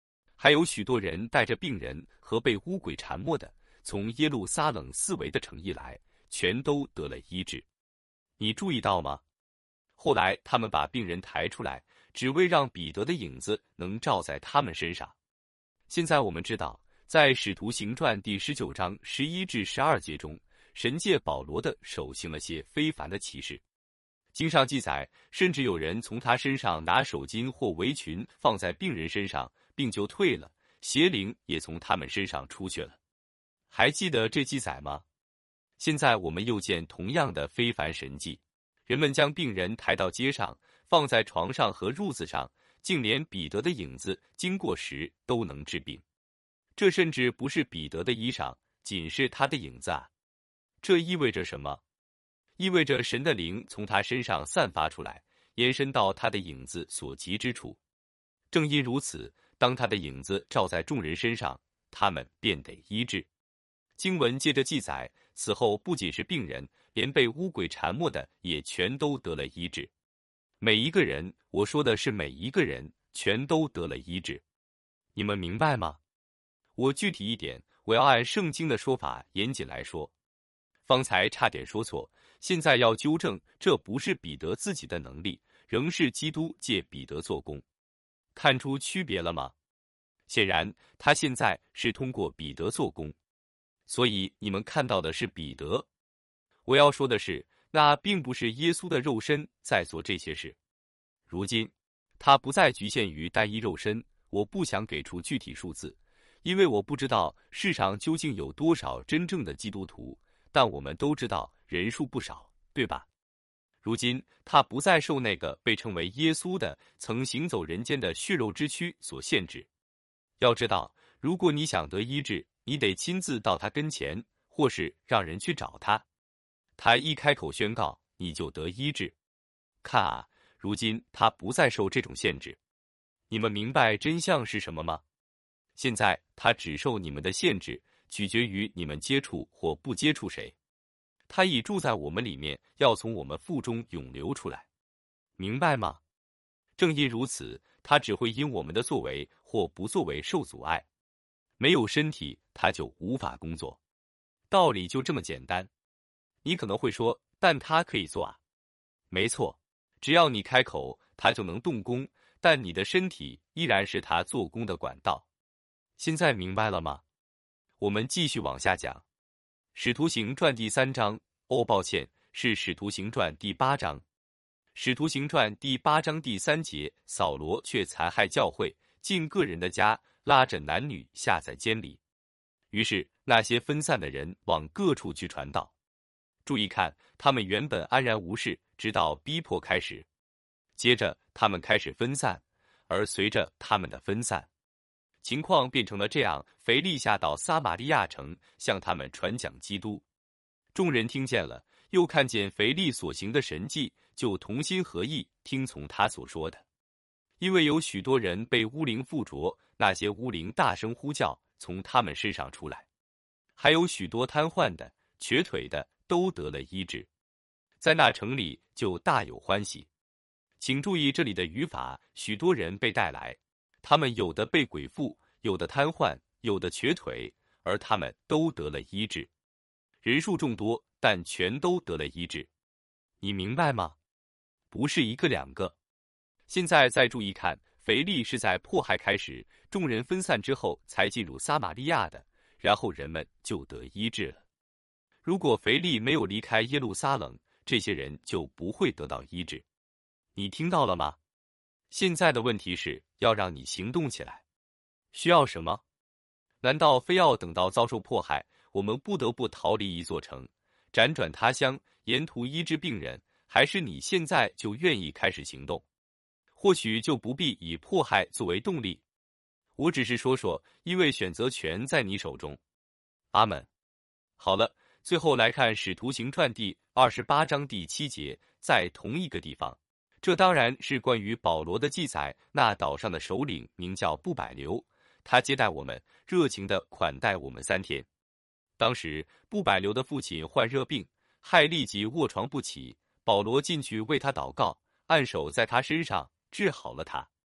还有许多人带着病人和被污鬼缠磨的，从耶路撒冷四围的城邑来，全都得了医治。你注意到吗？后来他们把病人抬出来，只为让彼得的影子能照在他们身上。现在我们知道，在使徒行传第十九章十一至十二节中，神借保罗的手行了些非凡的奇事。经上记载，甚至有人从他身上拿手巾或围裙放在病人身上，病就退了，邪灵也从他们身上出去了。还记得这记载吗？现在我们又见同样的非凡神迹，人们将病人抬到街上，放在床上和褥子上，竟连彼得的影子经过时都能治病。这甚至不是彼得的衣裳，仅是他的影子啊！这意味着什么？意味着神的灵从他身上散发出来，延伸到他的影子所及之处。正因如此，当他的影子照在众人身上，他们便得医治。经文接着记载，此后不仅是病人，连被污鬼缠磨的也全都得了医治。每一个人，我说的是每一个人，全都得了医治。你们明白吗？我具体一点，我要按圣经的说法严谨来说。方才差点说错，现在要纠正，这不是彼得自己的能力，仍是基督借彼得做工。看出区别了吗？显然，他现在是通过彼得做工，所以你们看到的是彼得。我要说的是，那并不是耶稣的肉身在做这些事。如今，他不再局限于单一肉身，我不想给出具体数字，因为我不知道世上究竟有多少真正的基督徒。但我们都知道人数不少，对吧？如今他不再受那个被称为耶稣的曾行走人间的血肉之躯所限制。要知道，如果你想得医治，你得亲自到他跟前，或是让人去找他。他一开口宣告，你就得医治。看啊，如今他不再受这种限制。你们明白真相是什么吗？现在他只受你们的限制，取决于你们接触或不接触谁。他已住在我们里面，要从我们腹中涌流出来，明白吗？正因如此，他只会因我们的作为或不作为受阻碍。没有身体，他就无法工作。道理就这么简单。你可能会说，但他可以做啊。没错，只要你开口，他就能动工，但你的身体依然是他做工的管道。现在明白了吗？我们继续往下讲，《使徒行传》第三章。哦，抱歉，是《使徒行传》第八章。《使徒行传》第八章第三节，扫罗却残害教会，进个人的家，拉着男女下在监里。于是那些分散的人往各处去传道。注意看，他们原本安然无事，直到逼迫开始。接着他们开始分散，而随着他们的分散，情况变成了这样：腓力下到撒玛利亚城，向他们传讲基督。众人听见了，又看见腓力所行的神迹，就同心合意听从他所说的。因为有许多人被污灵附着，那些污灵大声呼叫，从他们身上出来。还有许多瘫痪的、瘸腿的都得了医治。在那城里就大有欢喜。请注意这里的语法，许多人被带来，他们有的被鬼附，有的瘫痪，有的瘸腿，而他们都得了医治。人数众多，但全都得了医治。你明白吗？不是一个两个。现在再注意看，腓力是在迫害开始，众人分散之后才进入撒玛利亚的，然后人们就得医治了。如果腓力没有离开耶路撒冷，这些人就不会得到医治。你听到了吗？现在的问题是要让你行动起来。需要什么？难道非要等到遭受迫害，我们不得不逃离一座城，辗转他乡，沿途医治病人，还是你现在就愿意开始行动？或许就不必以迫害作为动力。我只是说说，因为选择权在你手中。阿们。好了，最后来看《使徒行传》第二十八章第七节，在同一个地方。这当然是关于保罗的记载。那岛上的首领名叫布百流，他接待我们，热情地款待我们三天。当时布百流的父亲患热病，害立即卧床不起。保罗进去为他祷告，按手在他身上，治好了他。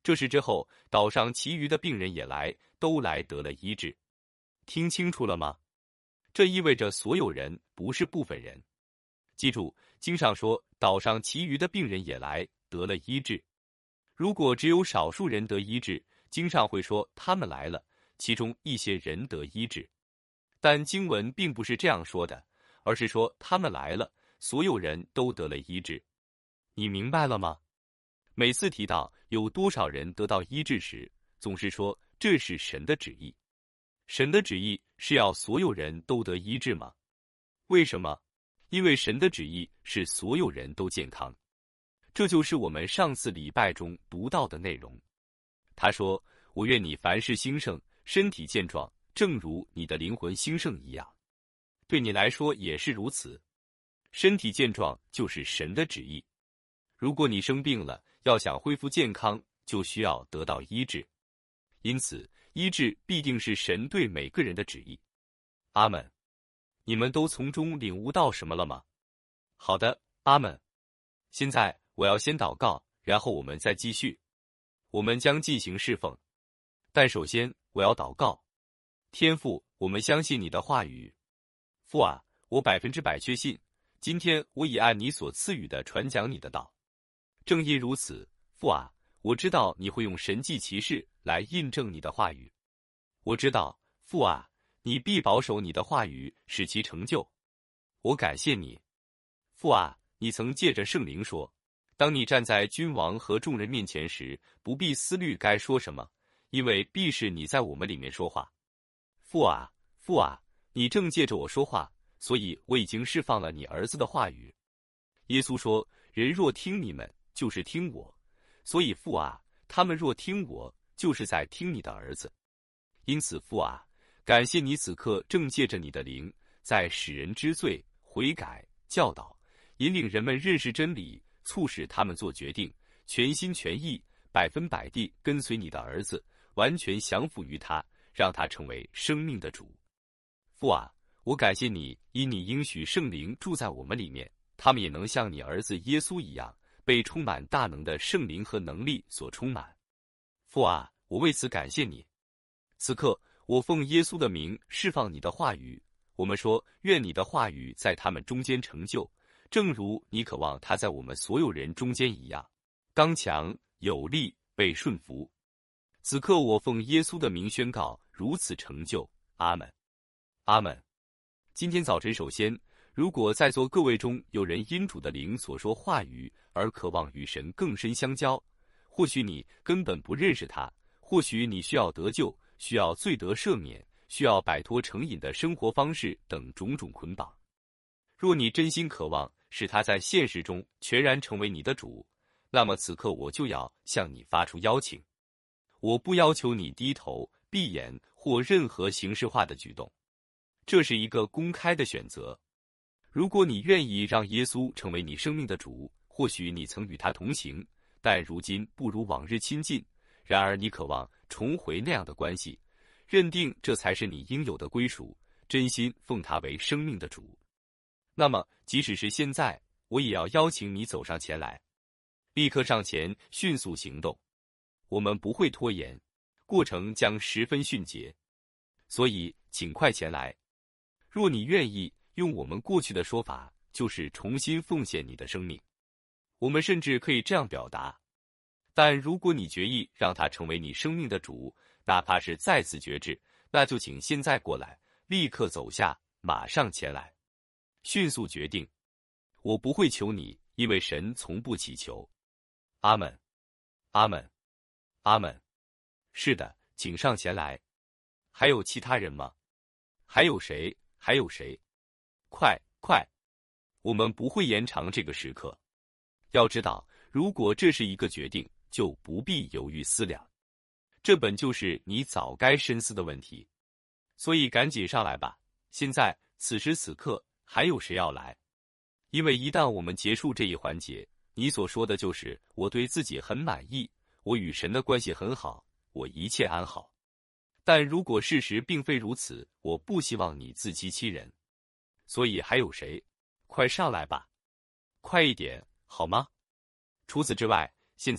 这事之后，岛上其余的病人也来，都来得了医治。听清楚了吗？这意味着所有人，不是部分人。记住，经上说，岛上其余的病人也来，得了医治。如果只有少数人得医治，经上会说他们来了，其中一些人得医治。但经文并不是这样说的，而是说他们来了，所有人都得了医治。你明白了吗？每次提到有多少人得到医治时，总是说这是神的旨意。神的旨意是要所有人都得医治吗？为什么？因为神的旨意是所有人都健康。这就是我们上次礼拜中读到的内容。他说，我愿你凡事兴盛，身体健壮，正如你的灵魂兴盛一样。对你来说也是如此。身体健壮就是神的旨意。如果你生病了，要想恢复健康，就需要得到医治。因此，医治必定是神对每个人的旨意。阿们。你们都从中领悟到什么了吗？好的，阿们。现在我要先祷告，然后我们再继续。我们将进行侍奉，但首先我要祷告。天父，我们相信你的话语。父啊，我百分之百确信，今天我已按你所赐予的传讲你的道。正因如此，父啊，我知道你会用神迹奇事来印证你的话语。我知道，父啊，你必保守你的话语，使其成就。我感谢你。父啊，你曾借着圣灵说，当你站在君王和众人面前时，不必思虑该说什么，因为必是你在我们里面说话。父啊，父啊，你正借着我说话，所以我已经释放了你儿子的话语。耶稣说，人若听你们，就是听我，所以父啊，他们若听我，就是在听你的儿子。因此父啊，感谢你此刻正借着你的灵，在使人知罪、悔改、教导、引领人们认识真理，促使他们做决定，全心全意、百分百地跟随你的儿子，完全降服于他，让他成为生命的主。父啊，我感谢你，因你应许圣灵住在我们里面，他们也能像你儿子耶稣一样，被充满大能的圣灵和能力所充满。父啊，我为此感谢你。此刻，我奉耶稣的名释放你的话语。我们说，愿你的话语在他们中间成就，正如你渴望他在我们所有人中间一样，刚强有力，被顺服。此刻，我奉耶稣的名宣告，如此成就。阿们，阿们。今天早晨，首先，如果在座各位中有人因主的灵所说话语而渴望与神更深相交，或许你根本不认识他，或许你需要得救，需要罪得赦免，需要摆脱成瘾的生活方式等种种捆绑。若你真心渴望使他在现实中全然成为你的主，那么此刻我就要向你发出邀请。我不要求你低头、闭眼或任何形式化的举动，这是一个公开的选择。如果你愿意让耶稣成为你生命的主，或许你曾与他同行，但如今不如往日亲近，然而你渴望重回那样的关系，认定这才是你应有的归属，真心奉他为生命的主。那么即使是现在，我也要邀请你走上前来，立刻上前，迅速行动。我们不会拖延，过程将十分迅捷，所以请快前来。若你愿意，用我们过去的说法，就是重新奉献你的生命。我们甚至可以这样表达，但如果你决意让他成为你生命的主，哪怕是再次决志，那就请现在过来，立刻走下，马上前来，迅速决定。我不会求你，因为神从不祈求。阿们，阿们，阿们。是的，请上前来。还有其他人吗？还有谁？还有谁？快快！我们不会延长这个时刻。要知道，如果这是一个决定，就不必犹豫思量。这本就是你早该深思的问题。所以赶紧上来吧！现在，此时此刻，还有谁要来？因为一旦我们结束这一环节，你所说的就是我对自己很满意，我与神的关系很好，我一切安好。但如果事实并非如此，我不希望你自欺欺人。所以还有谁？快上来吧！快一点，好吗？除此之外，现在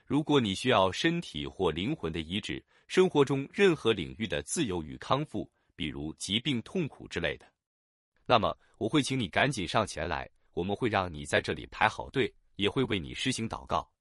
如果你需要身体或灵魂的医治，生活中任何领域的自由与康复，比如疾病、痛苦之类的，那么我会请你赶紧上前来，我们会让你在这里排好队，也会为你施行祷告。